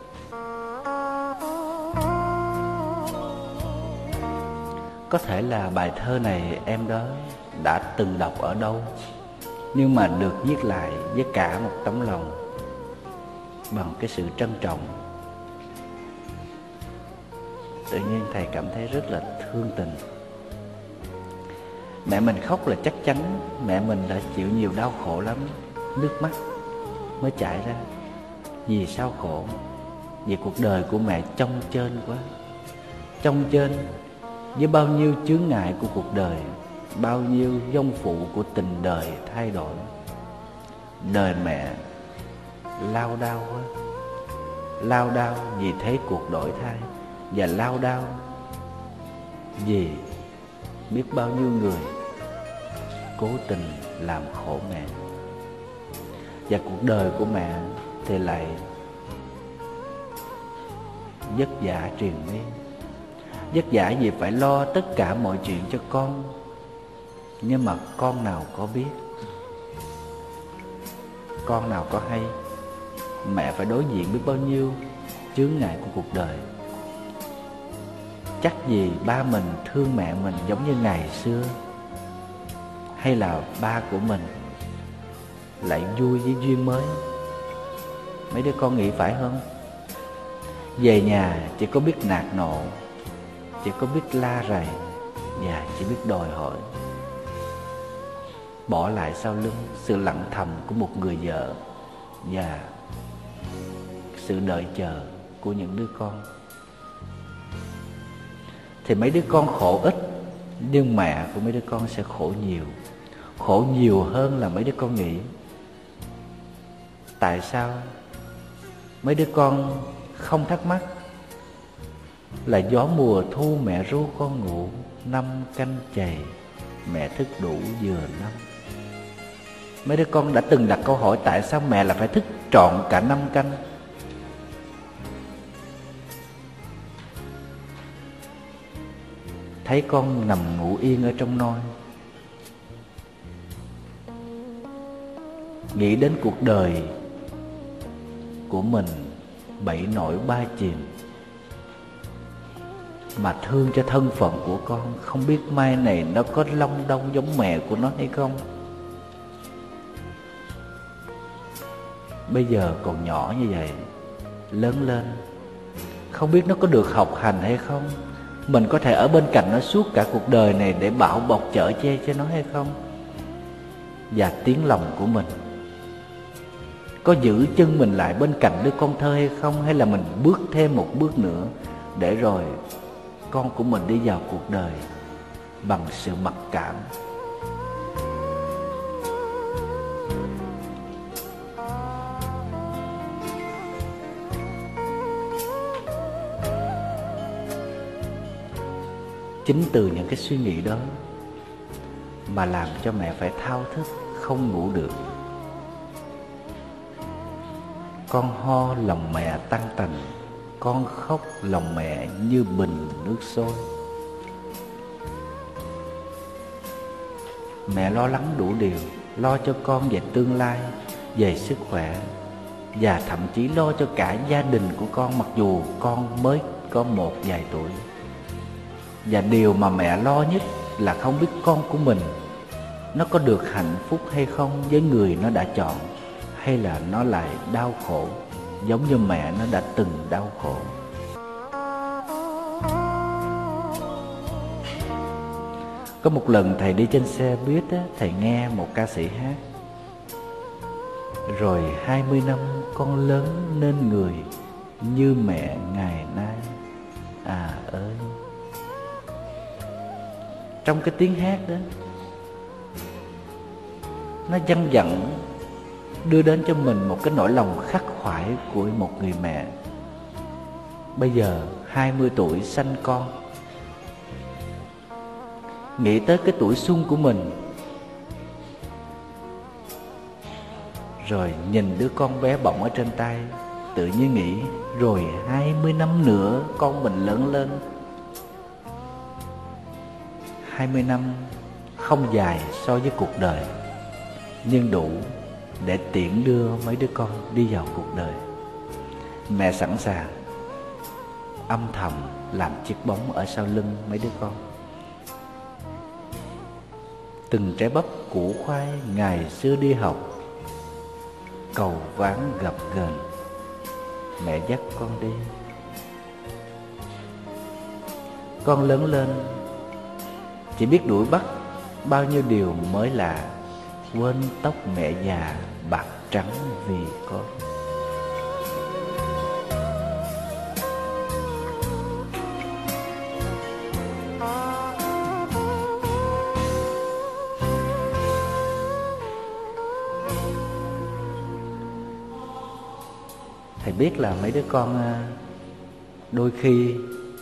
Có thể là bài thơ này em đó đã từng đọc ở đâu, nhưng mà được viết lại với cả một tấm lòng, bằng cái sự trân trọng. Tự nhiên thầy cảm thấy rất là thương tình. Mẹ mình khóc là chắc chắn mẹ mình đã chịu nhiều đau khổ lắm, nước mắt mới chảy ra. Vì sao khổ? Vì cuộc đời của mẹ chông chênh quá, chông chênh với bao nhiêu chướng ngại của cuộc đời, bao nhiêu vong phụ của tình đời thay đổi. Đời mẹ lao đao quá, lao đao vì thế cuộc đổi thay, và lao đao vì biết bao nhiêu người cố tình làm khổ mẹ. Và cuộc đời của mẹ thì lại vất vả triền miên, vất vả vì phải lo tất cả mọi chuyện cho con. Nhưng mà con nào có biết, con nào có hay mẹ phải đối diện biết bao nhiêu chướng ngại của cuộc đời. Chắc gì ba mình thương mẹ mình giống như ngày xưa, hay là ba của mình lại vui với duyên mới. Mấy đứa con nghĩ phải không? Về nhà chỉ có biết nạt nộ, chỉ có biết la rầy, và chỉ biết đòi hỏi. Bỏ lại sau lưng sự lặng thầm của một người vợ và sự đợi chờ của những đứa con. Thì mấy đứa con khổ ít, nhưng mẹ của mấy đứa con sẽ khổ nhiều. Khổ nhiều hơn là mấy đứa con nghĩ. Tại sao? Mấy đứa con không thắc mắc là gió mùa thu mẹ ru con ngủ, năm canh chày mẹ thức đủ vừa năm. Mấy đứa con đã từng đặt câu hỏi tại sao mẹ là phải thức trọn cả 5 canh. Thấy con nằm ngủ yên ở trong nôi, nghĩ đến cuộc đời của mình bảy nổi ba chìm, mà thương cho thân phận của con, không biết mai này nó có long đong giống mẹ của nó hay không. Bây giờ còn nhỏ như vậy, lớn lên không biết nó có được học hành hay không. Mình có thể ở bên cạnh nó suốt cả cuộc đời này để bảo bọc chở che cho nó hay không. Và tiếng lòng của mình có giữ chân mình lại bên cạnh đứa con thơ hay không, hay là mình bước thêm một bước nữa để rồi con của mình đi vào cuộc đời bằng sự mặc cảm. Chính từ những cái suy nghĩ đó mà làm cho mẹ phải thao thức không ngủ được. Con ho lòng mẹ tăng tành, con khóc lòng mẹ như bình nước sôi. Mẹ lo lắng đủ điều, lo cho con về tương lai, về sức khỏe, và thậm chí lo cho cả gia đình của con mặc dù con mới có một vài tuổi. Và điều mà mẹ lo nhất là không biết con của mình nó có được hạnh phúc hay không với người nó đã chọn, hay là nó lại đau khổ giống như mẹ nó đã từng đau khổ. Có một lần thầy đi trên xe buýt á, thầy nghe một ca sĩ hát: rồi 20 năm con lớn nên người như mẹ ngày nay à ơi. Trong cái tiếng hát đó, nó văng vẳng đưa đến cho mình một cái nỗi lòng khắc khoải của một người mẹ. Bây giờ 20 tuổi sanh con, nghĩ tới cái tuổi xuân của mình, rồi nhìn đứa con bé bỏng ở trên tay, tự nhiên nghĩ rồi 20 năm nữa con mình lớn lên. 20 năm không dài so với cuộc đời, nhưng đủ để tiễn đưa mấy đứa con đi vào cuộc đời. Mẹ sẵn sàng âm thầm làm chiếc bóng ở sau lưng mấy đứa con. Từng trái bắp củ khoai ngày xưa đi học, cầu ván gập ghềnh, mẹ dắt con đi. Con lớn lên chỉ biết đuổi bắt bao nhiêu điều mới lạ, quên tóc mẹ già bạc trắng vì con. Thầy biết là mấy đứa con đôi khi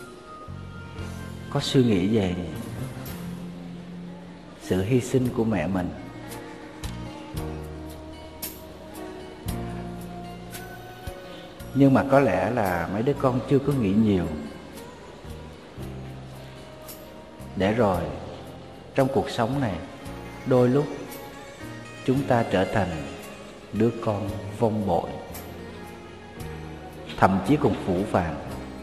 có suy nghĩ về sự hy sinh của mẹ mình. Nhưng mà có lẽ là mấy đứa con chưa có nghĩ nhiều. Để rồi trong cuộc sống này, đôi lúc chúng ta trở thành đứa con vong bội, thậm chí còn phũ phàng.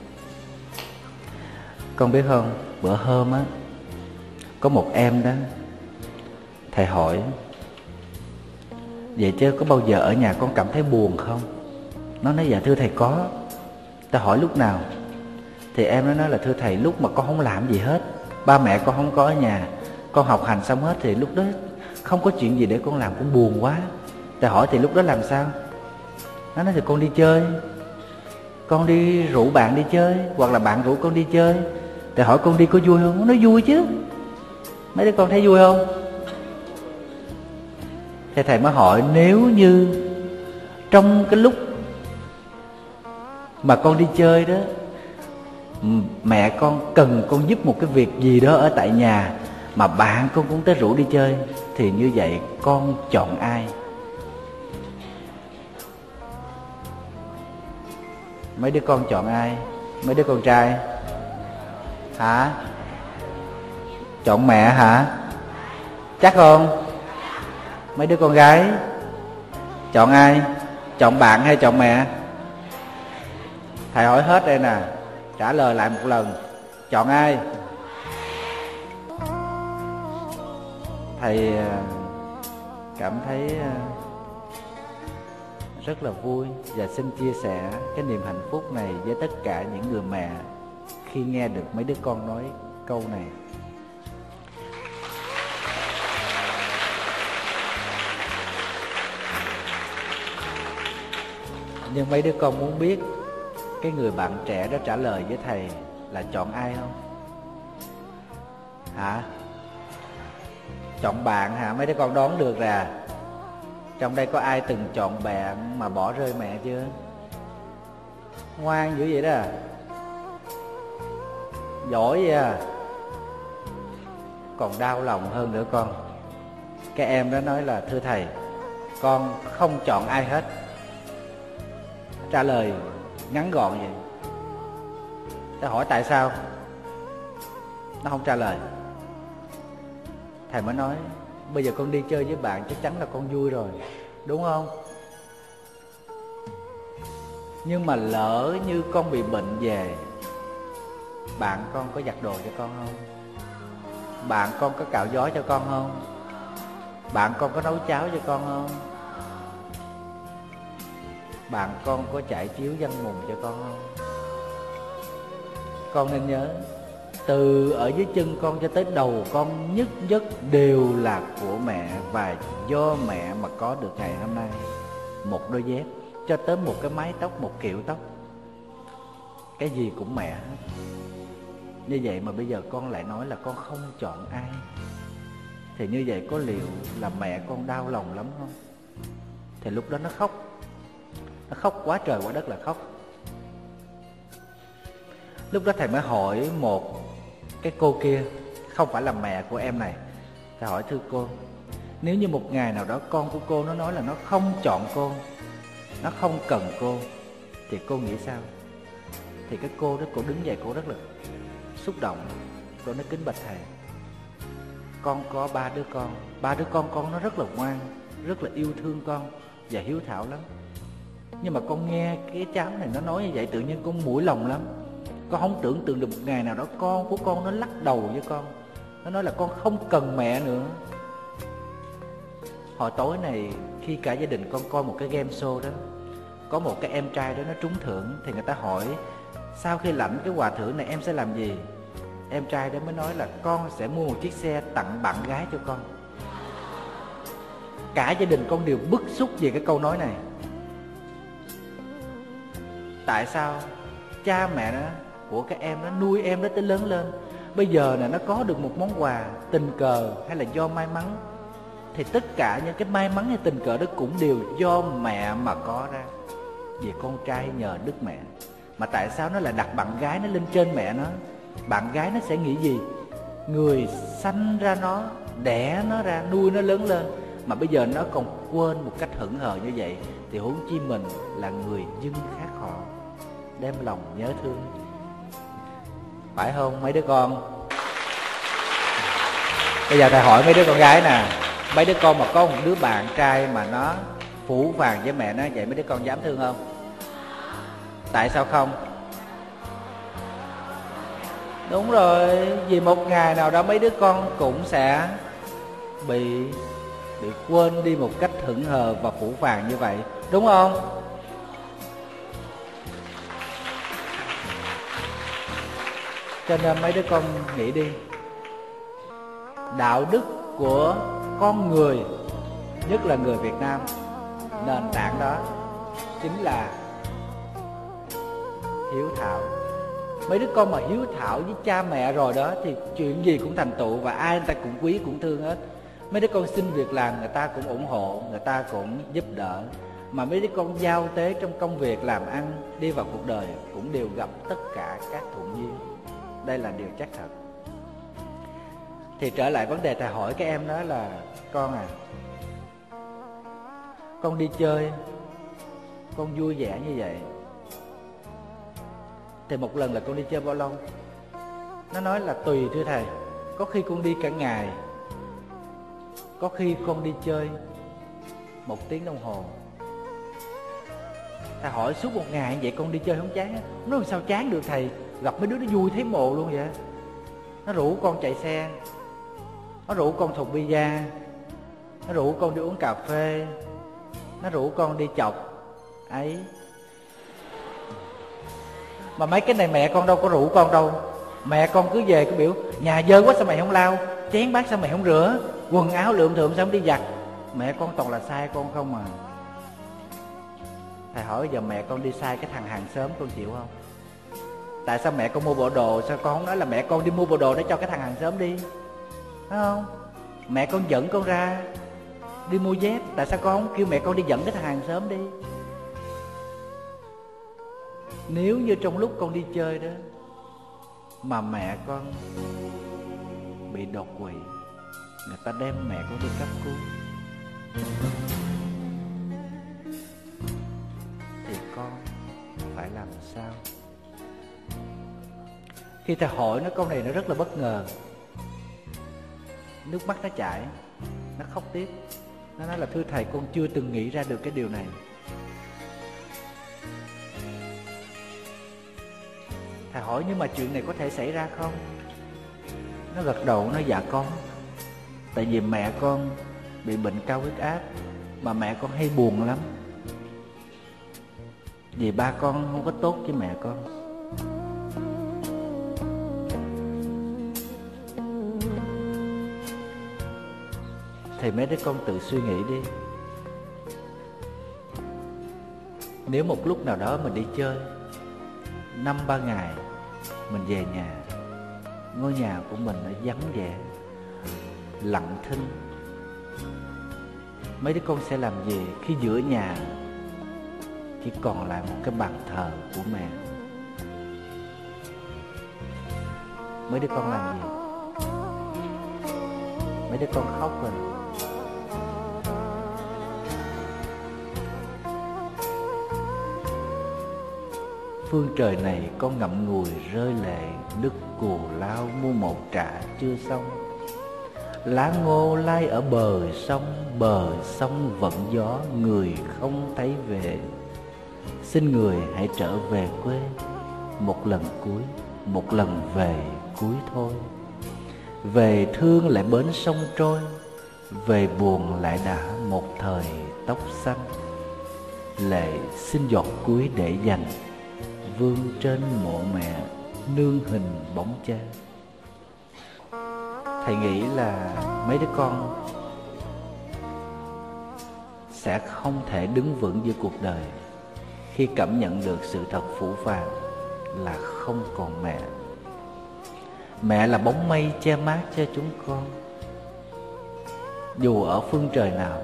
Con biết không, bữa hôm á, có một em đó, thầy hỏi: vậy chứ có bao giờ ở nhà con cảm thấy buồn không? Nó nói: dạ thưa thầy có. Ta hỏi lúc nào? Thì em nó nói là: thưa thầy, lúc mà con không làm gì hết, ba mẹ con không có ở nhà, con học hành xong hết, thì lúc đó không có chuyện gì để con làm, con buồn quá. Ta hỏi thì lúc đó làm sao? Nó nói: thì con đi chơi, con đi rủ bạn đi chơi, hoặc là bạn rủ con đi chơi. Ta hỏi con đi có vui không? Nó nói: vui chứ. Mấy đứa con thấy vui không? Thì thầy mới hỏi: nếu như trong cái lúc mà con đi chơi đó, mẹ con cần con giúp một cái việc gì đó ở tại nhà, mà bạn con cũng tới rủ đi chơi, thì như vậy con chọn ai? Mấy đứa con chọn ai? Mấy đứa con trai hả? Chọn mẹ hả? Chắc không? Mấy đứa con gái chọn ai? Chọn bạn hay chọn mẹ? Thầy hỏi hết đây nè, trả lời lại một lần. Chọn ai? Thầy cảm thấy rất là vui và xin chia sẻ cái niềm hạnh phúc này với tất cả những người mẹ khi nghe được mấy đứa con nói câu này. Nhưng mấy đứa con muốn biết cái người bạn trẻ đó trả lời với thầy là chọn ai không? Hả? Chọn bạn hả? Mấy đứa con đoán được rồi. Trong đây có ai từng chọn bạn mà bỏ rơi mẹ chưa? Ngoan dữ vậy đó, giỏi vậy à. còn đau lòng hơn nữa con. Cái em đó nói là thưa thầy, con không chọn ai hết. Trả lời ngắn gọn vậy. Thầy hỏi tại sao, nó không trả lời. Thầy mới nói bây giờ con đi chơi với bạn chắc chắn là con vui rồi, đúng không? Nhưng mà lỡ như con bị bệnh về, bạn con có giặt đồ cho con không? Bạn con có cạo gió cho con không? Bạn con có nấu cháo cho con không? Bạn con có trải chiếu văn mùng cho con không? Con nên nhớ, từ ở dưới chân con cho tới đầu con nhất nhất đều là của mẹ. Và do mẹ mà có được ngày hôm nay một đôi dép, cho tới một cái mái tóc, một kiểu tóc, cái gì cũng mẹ hết. Như vậy mà bây giờ con lại nói là con không chọn ai, thì như vậy có liệu là mẹ con đau lòng lắm không? Thì lúc đó nó khóc quá trời quá đất là khóc. Lúc đó thầy mới hỏi một cái cô kia, không phải là mẹ của em này. Thầy hỏi thưa cô, nếu như một ngày nào đó con của cô nó nói là nó không chọn cô, nó không cần cô, thì cô nghĩ sao? Thì cái cô đó, cô đứng dậy, cô rất là xúc động. Cô nói kính bạch thầy, con có 3 đứa con. 3 đứa con nó rất là ngoan, rất là yêu thương con và hiếu thảo lắm. Nhưng mà con nghe cái cháu này nó nói như vậy, tự nhiên con mũi lòng lắm. Con không tưởng tượng được một ngày nào đó con của con nó lắc đầu với con, nó nói là con không cần mẹ nữa. Hồi tối này khi cả gia đình con coi một cái game show đó, có một cái em trai đó nó trúng thưởng, thì người ta hỏi sau khi lãnh cái quà thưởng này em sẽ làm gì. Em trai đó mới nói là con sẽ mua một chiếc xe tặng bạn gái cho con. Cả gia đình con đều bức xúc về cái câu nói này. Tại sao cha mẹ đó của các em nó nuôi em đó tới lớn lên, bây giờ là nó có được một món quà tình cờ hay là do may mắn, thì tất cả những cái may mắn hay tình cờ đó cũng đều do mẹ mà có ra. Vì con trai nhờ đức mẹ. Mà tại sao nó lại đặt bạn gái nó lên trên mẹ nó? Bạn gái nó sẽ nghĩ gì? Người sanh ra nó, đẻ nó ra, nuôi nó lớn lên, mà bây giờ nó còn quên một cách hững hờ như vậy, thì huống chi mình là người dân khác họ, đem lòng nhớ thương. Phải không mấy đứa con? Bây giờ thầy hỏi mấy đứa con gái nè, mấy đứa con mà có một đứa bạn trai mà nó phủ phàng với mẹ nó vậy, mấy đứa con dám thương không? Tại sao không? Đúng rồi, vì một ngày nào đó mấy đứa con cũng sẽ bị quên đi một cách hững hờ và phủ phàng như vậy, đúng không? Cho nên mấy đứa con nghĩ đi, đạo đức của con người, nhất là người Việt Nam, nền tảng đó chính là hiếu thảo. Mấy đứa con mà hiếu thảo với cha mẹ rồi đó thì chuyện gì cũng thành tựu, và ai người ta cũng quý cũng thương hết. Mấy đứa con xin việc làm người ta cũng ủng hộ, người ta cũng giúp đỡ. Mà mấy đứa con giao tế trong công việc làm ăn, đi vào cuộc đời cũng đều gặp tất cả các thuận duyên. Đây là điều chắc thật. Thì trở lại vấn đề thầy hỏi các em đó là, con à, con đi chơi, con vui vẻ như vậy, thì một lần là con đi chơi bao lâu? Nó nói là tùy thưa thầy, có khi con đi cả ngày, có khi con đi chơi 1 tiếng đồng hồ. Thầy hỏi suốt một ngày vậy con đi chơi không chán á? Nó làm sao chán được thầy, gặp mấy đứa nó vui thấy mồ luôn vậy. Nó rủ con chạy xe, nó rủ con thùng pizza, nó rủ con đi uống cà phê, nó rủ con đi chọc ấy. Mà mấy cái này mẹ con đâu có rủ con đâu. Mẹ con cứ về cứ biểu nhà dơ quá sao mày không lau, chén bát sao mày không rửa, quần áo lượm thượm sao không đi giặt. Mẹ con toàn là sai con không à. Thầy hỏi giờ mẹ con đi sai cái thằng hàng xóm con chịu không? Tại sao mẹ con mua bộ đồ, sao con không nói là mẹ con đi mua bộ đồ để cho cái thằng hàng xóm đi? Phải không? Mẹ con dẫn con ra đi mua dép, tại sao con không kêu mẹ con đi dẫn cái thằng hàng xóm đi? Nếu như trong lúc con đi chơi đó mà mẹ con bị đột quỵ, người ta đem mẹ con đi cấp cứu, thì con phải làm sao? Khi thầy hỏi nó câu này nó rất là bất ngờ, nước mắt nó chảy, nó khóc tiếp. Nó nói là thưa thầy, con chưa từng nghĩ ra được cái điều này. Thầy hỏi nhưng mà chuyện này có thể xảy ra không? Nó gật đầu, nó dạ con. Tại vì mẹ con bị bệnh cao huyết áp, mà mẹ con hay buồn lắm, vì ba con không có tốt với mẹ con. Thì mấy đứa con tự suy nghĩ đi. Nếu một lúc nào đó mình đi chơi 5-3 ngày, mình về nhà, ngôi nhà của mình nó vắng vẻ, lặng thinh, mấy đứa con sẽ làm gì khi giữa nhà chỉ còn lại một cái bàn thờ của mẹ? Mấy đứa con làm gì? Mấy đứa con khóc rồi. Phương trời này con ngậm ngùi rơi lệ, nước cù lao mua một trà chưa xong. Lá ngô lai ở bờ sông vận gió, người không thấy về. Xin người hãy trở về quê, một lần cuối, một lần về cuối thôi. Về thương lại bến sông trôi, về buồn lại đã một thời tóc xanh. Lệ xin giọt cuối để dành, vương trên mộ mẹ nương hình bóng cha. Thầy nghĩ là mấy đứa con sẽ không thể đứng vững giữa cuộc đời khi cảm nhận được sự thật phũ phàng là không còn mẹ. Mẹ là bóng mây che mát cho chúng con. Dù ở phương trời nào,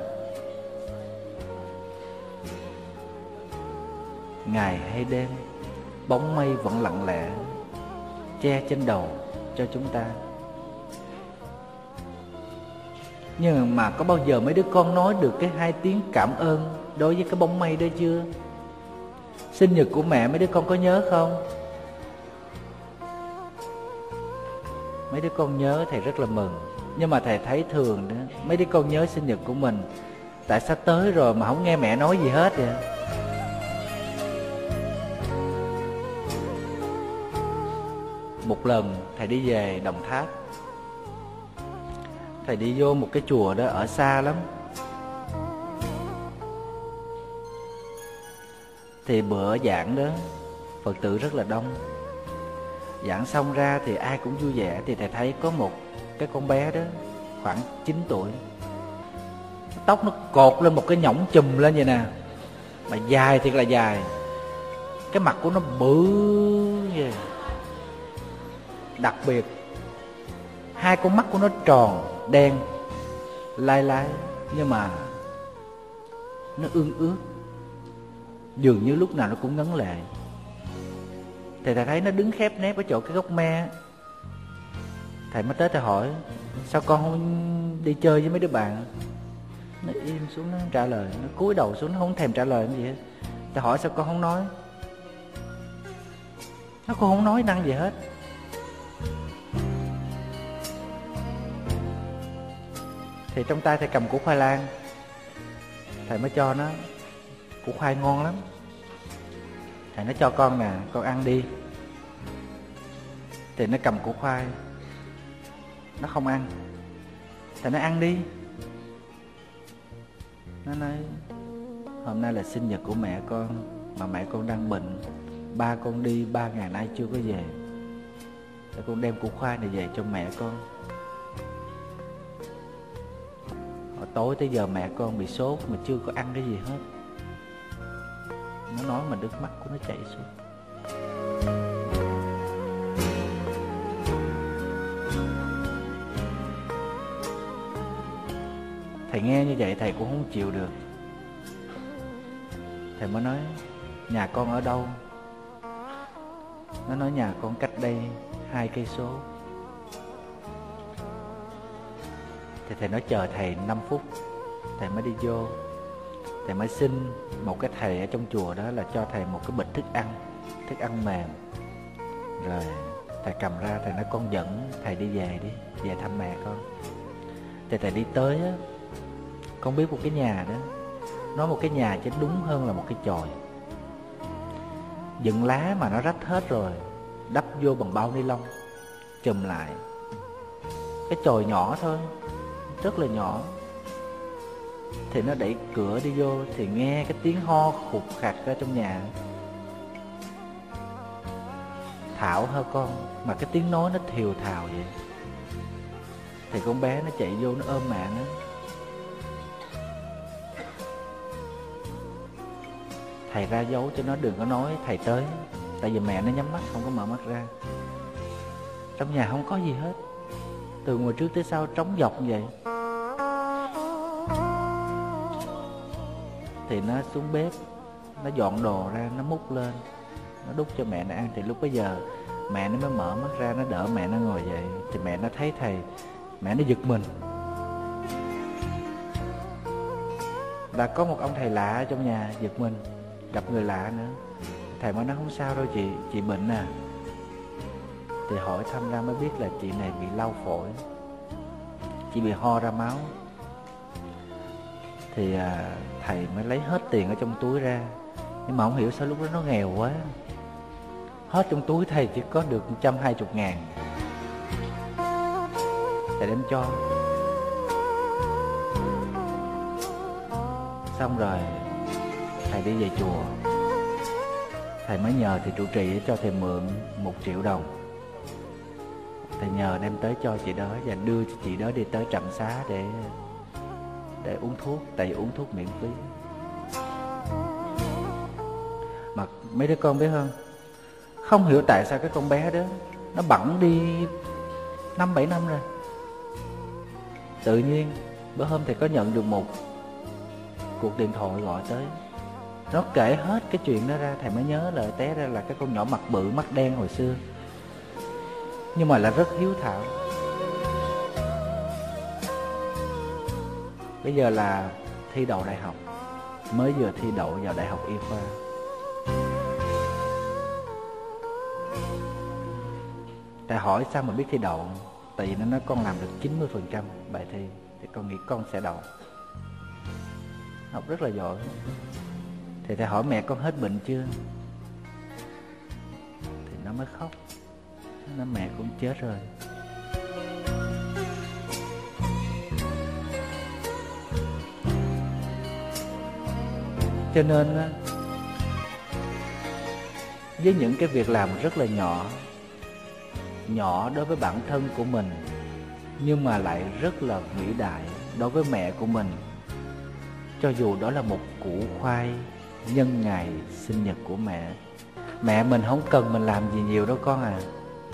ngày hay đêm, bóng mây vẫn lặng lẽ che trên đầu cho chúng ta. Nhưng mà có bao giờ mấy đứa con nói được cái 2 tiếng cảm ơn đối với cái bóng mây đó chưa? Sinh nhật của mẹ mấy đứa con có nhớ không? Mấy đứa con nhớ thầy rất là mừng. Nhưng mà thầy thấy thường đó, mấy đứa con nhớ sinh nhật của mình, tại sao tới rồi mà không nghe mẹ nói gì hết vậy? Một lần thầy đi về Đồng Tháp, thầy đi vô một cái chùa đó ở xa lắm. Thì bữa giảng đó Phật tử rất là đông. Giảng xong ra thì ai cũng vui vẻ. Thì thầy thấy có một cái con bé đó khoảng 9 tuổi, tóc nó cột lên một cái nhõng chùm lên vậy nè, mà dài thiệt là dài. Cái mặt của nó bự vậy. Đặc biệt 2 con mắt của nó tròn, đen, lai lái, nhưng mà nó ương ướt, dường như lúc nào nó cũng ngấn lệ. Thì thầy thấy nó đứng khép nép ở chỗ cái gốc me. Thầy mới tới thầy hỏi: sao con không đi chơi với mấy đứa bạn? Nó im xuống, nó không trả lời. Nó cúi đầu xuống, nó không thèm trả lời gì hết. Thầy hỏi sao con không nói? Nó cũng không nói năng gì hết. Thì trong tay thầy cầm củ khoai lang. Thầy mới cho nó. Củ khoai ngon lắm. Thầy nói cho con nè, con ăn đi. Thì nó cầm củ khoai, nó không ăn. Thầy nói ăn đi. Nó nói hôm nay là sinh nhật của mẹ con, mà mẹ con đang bệnh, ba con đi 3 ngày nay chưa có về, thì con đem củ khoai này về cho mẹ con. Hồi tối tới giờ mẹ con bị sốt mà chưa có ăn cái gì hết. Nó nói mà nước mắt của nó chảy xuống. Thầy nghe như vậy thầy cũng không chịu được. Thầy mới nói nhà con ở đâu? Nó nói nhà con cách đây 2 cây số. Thì thầy nói chờ thầy 5 phút thầy mới đi vô. Thầy mới xin một cái thầy ở trong chùa đó là cho thầy một cái bịch thức ăn mềm. Rồi thầy cầm ra, thầy nói con dẫn thầy đi về đi, về thăm mẹ con. Thì thầy đi tới á, con biết một cái nhà đó, nói một cái nhà chứ đúng hơn là một cái chòi, dựng lá mà nó rách hết rồi, đắp vô bằng bao ni lông chùm lại. Cái chòi nhỏ thôi, rất là nhỏ. Thì nó đẩy cửa đi vô thì nghe cái tiếng ho khục khạc ra trong nhà. Thảo hả con? Mà cái tiếng nói nó thều thào vậy. Thì con bé nó chạy vô nó ôm mẹ nó. Thầy ra dấu cho nó đừng có nói thầy tới. Tại vì mẹ nó nhắm mắt không có mở mắt ra. Trong nhà không có gì hết, từ ngoài trước tới sau trống dọc như vậy. Thì nó xuống bếp, nó dọn đồ ra, nó múc lên, nó đút cho mẹ nó ăn. Thì lúc bấy giờ mẹ nó mới mở mắt ra, nó đỡ mẹ nó ngồi dậy. Thì mẹ nó thấy thầy, mẹ nó giật mình. Là có một ông thầy lạ ở trong nhà, giật mình, gặp người lạ nữa. Thầy mới nói không sao đâu chị bệnh à. Thì hỏi thăm ra mới biết là chị này bị lau phổi, chị bị ho ra máu. Thì thầy mới lấy hết tiền ở trong túi ra. Nhưng mà không hiểu sao lúc đó nó nghèo quá, hết trong túi thầy chỉ có được 120.000. Thầy đem cho. Xong rồi thầy đi về chùa. Thầy mới nhờ thì trụ trì cho thầy mượn 1 triệu đồng. Thầy nhờ đem tới cho chị đó và đưa cho chị đó đi tới trạm xá để uống thuốc. Tại vì uống thuốc miễn phí. Mà mấy đứa con biết không, không hiểu tại sao cái con bé đó nó bẵng đi 5-7 năm rồi. Tự nhiên bữa hôm thầy có nhận được một cuộc điện thoại gọi tới. Nó kể hết cái chuyện đó ra. Thầy mới nhớ lại té ra là cái con nhỏ mặt bự mắt đen hồi xưa, nhưng mà là rất hiếu thảo. Bây giờ là thi đậu đại học, mới vừa thi đậu vào đại học y khoa. Thầy hỏi sao mà biết thi đậu. Tại vì nó nói con làm được 90% bài thi thì con nghĩ con sẽ đậu. Học rất là giỏi. Thì thầy hỏi mẹ con hết bệnh chưa. Thì nó mới khóc. Nó mẹ cũng chết rồi. Cho nên với những cái việc làm rất là nhỏ đối với bản thân của mình, nhưng mà lại rất là vĩ đại đối với mẹ của mình, cho dù đó là một củ khoai nhân ngày sinh nhật của mẹ. Mẹ mình không cần mình làm gì nhiều đâu con à.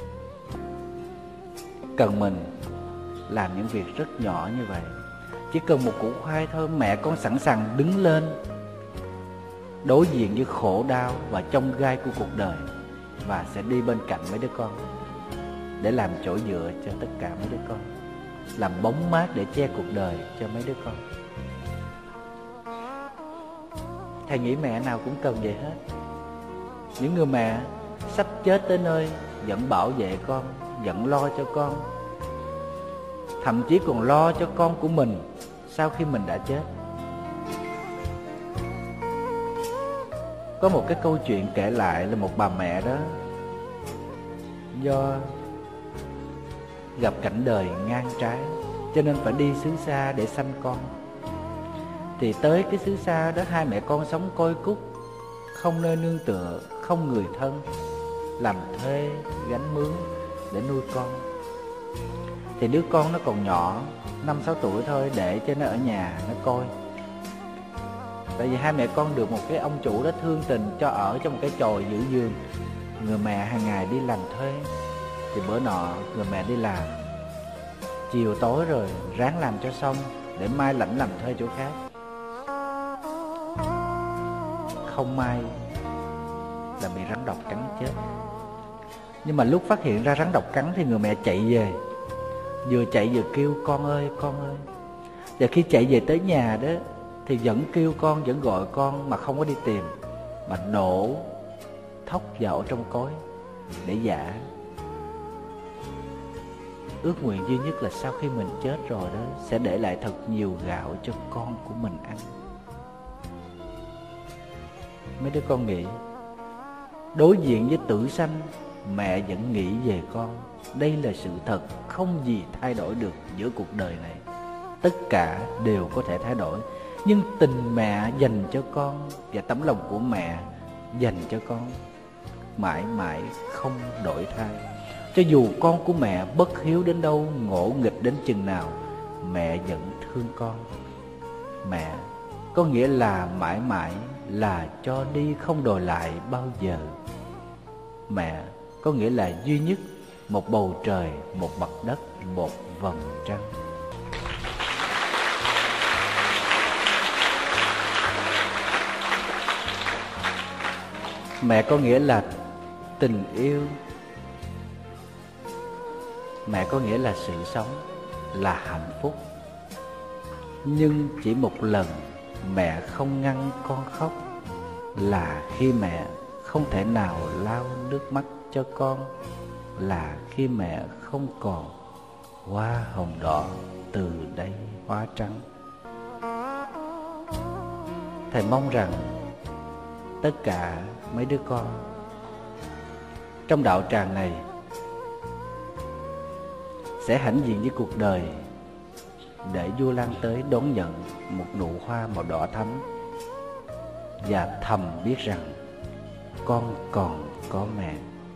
Cần mình làm những việc rất nhỏ như vậy. Chỉ cần một củ khoai thôi, mẹ con sẵn sàng đứng lên đối diện với khổ đau và chông gai của cuộc đời, và sẽ đi bên cạnh mấy đứa con để làm chỗ dựa cho tất cả mấy đứa con, làm bóng mát để che cuộc đời cho mấy đứa con. Thầy nghĩ mẹ nào cũng cần vậy hết. Những người mẹ sắp chết tới nơi vẫn bảo vệ con, vẫn lo cho con, thậm chí còn lo cho con của mình sau khi mình đã chết. Có một cái câu chuyện kể lại là một bà mẹ đó do gặp cảnh đời ngang trái, cho nên phải đi xứ xa để sanh con. Thì tới cái xứ xa đó, hai mẹ con sống côi cút, không nơi nương tựa, không người thân, làm thuê gánh mướn để nuôi con. Thì đứa con nó còn nhỏ, 5-6 tuổi thôi, để cho nó ở nhà nó coi. Tại vì hai mẹ con được một cái ông chủ đó thương tình cho ở trong một cái chòi giữ giường. Người mẹ hàng ngày đi làm thuê. Thì bữa nọ người mẹ đi làm, chiều tối rồi ráng làm cho xong để mai lãnh làm thuê chỗ khác. Không may là bị rắn độc cắn chết. Nhưng mà lúc phát hiện ra rắn độc cắn thì người mẹ chạy về, vừa chạy vừa kêu con ơi con ơi. Và khi chạy về tới nhà đó thì vẫn kêu con, vẫn gọi con mà không có đi tìm, mà nổ thóc vào trong cối để dạ. Ước nguyện duy nhất là sau khi mình chết rồi đó, sẽ để lại thật nhiều gạo cho con của mình ăn. Mấy đứa con nghĩ, đối diện với tử sanh, mẹ vẫn nghĩ về con. Đây là sự thật, không gì thay đổi được giữa cuộc đời này. Tất cả đều có thể thay đổi, nhưng tình mẹ dành cho con và tấm lòng của mẹ dành cho con mãi mãi không đổi thay. Cho dù con của mẹ bất hiếu đến đâu, ngỗ nghịch đến chừng nào, mẹ vẫn thương con. Mẹ có nghĩa là mãi mãi, là cho đi không đòi lại bao giờ. Mẹ có nghĩa là duy nhất, một bầu trời, một mặt đất, một vầng trăng. Mẹ có nghĩa là tình yêu. Mẹ có nghĩa là sự sống, là hạnh phúc. Nhưng chỉ một lần mẹ không ngăn con khóc, là khi mẹ không thể nào lau nước mắt cho con, là khi mẹ không còn hoa hồng đỏ từ đây hóa trắng. Thầy mong rằng tất cả mấy đứa con trong đạo tràng này sẽ hãnh diện với cuộc đời, để vua Lan tới đón nhận một nụ hoa màu đỏ thắm, và thầm biết rằng con còn có mẹ.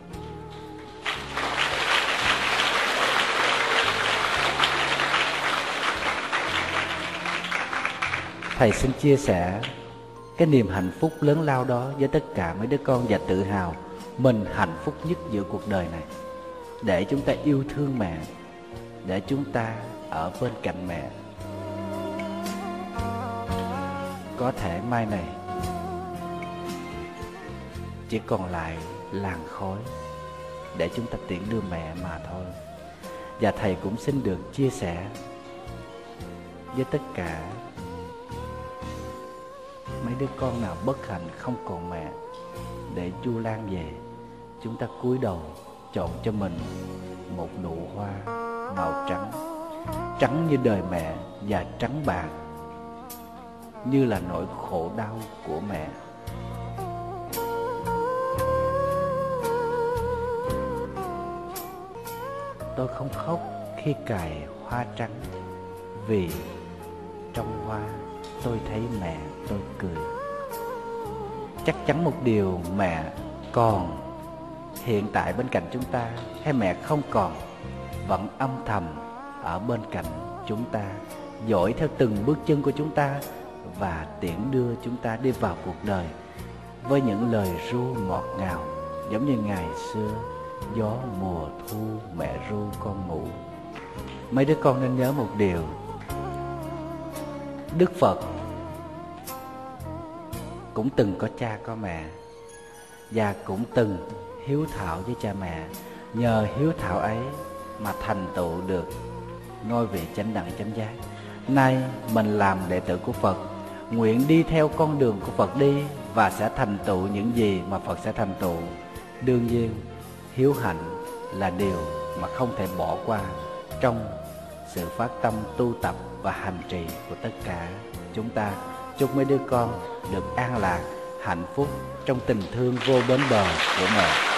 Thầy xin chia sẻ cái niềm hạnh phúc lớn lao đó với tất cả mấy đứa con, và tự hào mình hạnh phúc nhất giữa cuộc đời này. Để chúng ta yêu thương mẹ, để chúng ta ở bên cạnh mẹ. Có thể mai này chỉ còn lại làn khói để chúng ta tiễn đưa mẹ mà thôi. Và thầy cũng xin được chia sẻ với tất cả mấy đứa con nào bất hạnh không còn mẹ, để Chu Lan về, chúng ta cúi đầu chọn cho mình một nụ hoa màu trắng, trắng như đời mẹ và trắng bạc như là nỗi khổ đau của mẹ. Tôi không khóc khi cài hoa trắng, vì trong hoa tôi thấy mẹ tôi cười. Chắc chắn một điều, mẹ còn hiện tại bên cạnh chúng ta, hay mẹ không còn, vẫn âm thầm ở bên cạnh chúng ta, dõi theo từng bước chân của chúng ta và tiễn đưa chúng ta đi vào cuộc đời với những lời ru ngọt ngào, giống như ngày xưa gió mùa thu mẹ ru con ngủ. Mấy đứa con nên nhớ một điều, Đức Phật cũng từng có cha có mẹ, và cũng từng hiếu thảo với cha mẹ. Nhờ hiếu thảo ấy mà thành tựu được ngôi vị chánh đẳng chánh giác. Nay mình làm đệ tử của Phật, nguyện đi theo con đường của Phật đi, và sẽ thành tựu những gì mà Phật sẽ thành tựu. Đương nhiên hiếu hạnh là điều mà không thể bỏ qua trong sự phát tâm tu tập và hành trì của tất cả chúng ta. Chúc mấy đứa con được an lạc, hạnh phúc trong tình thương vô bến bờ của mẹ.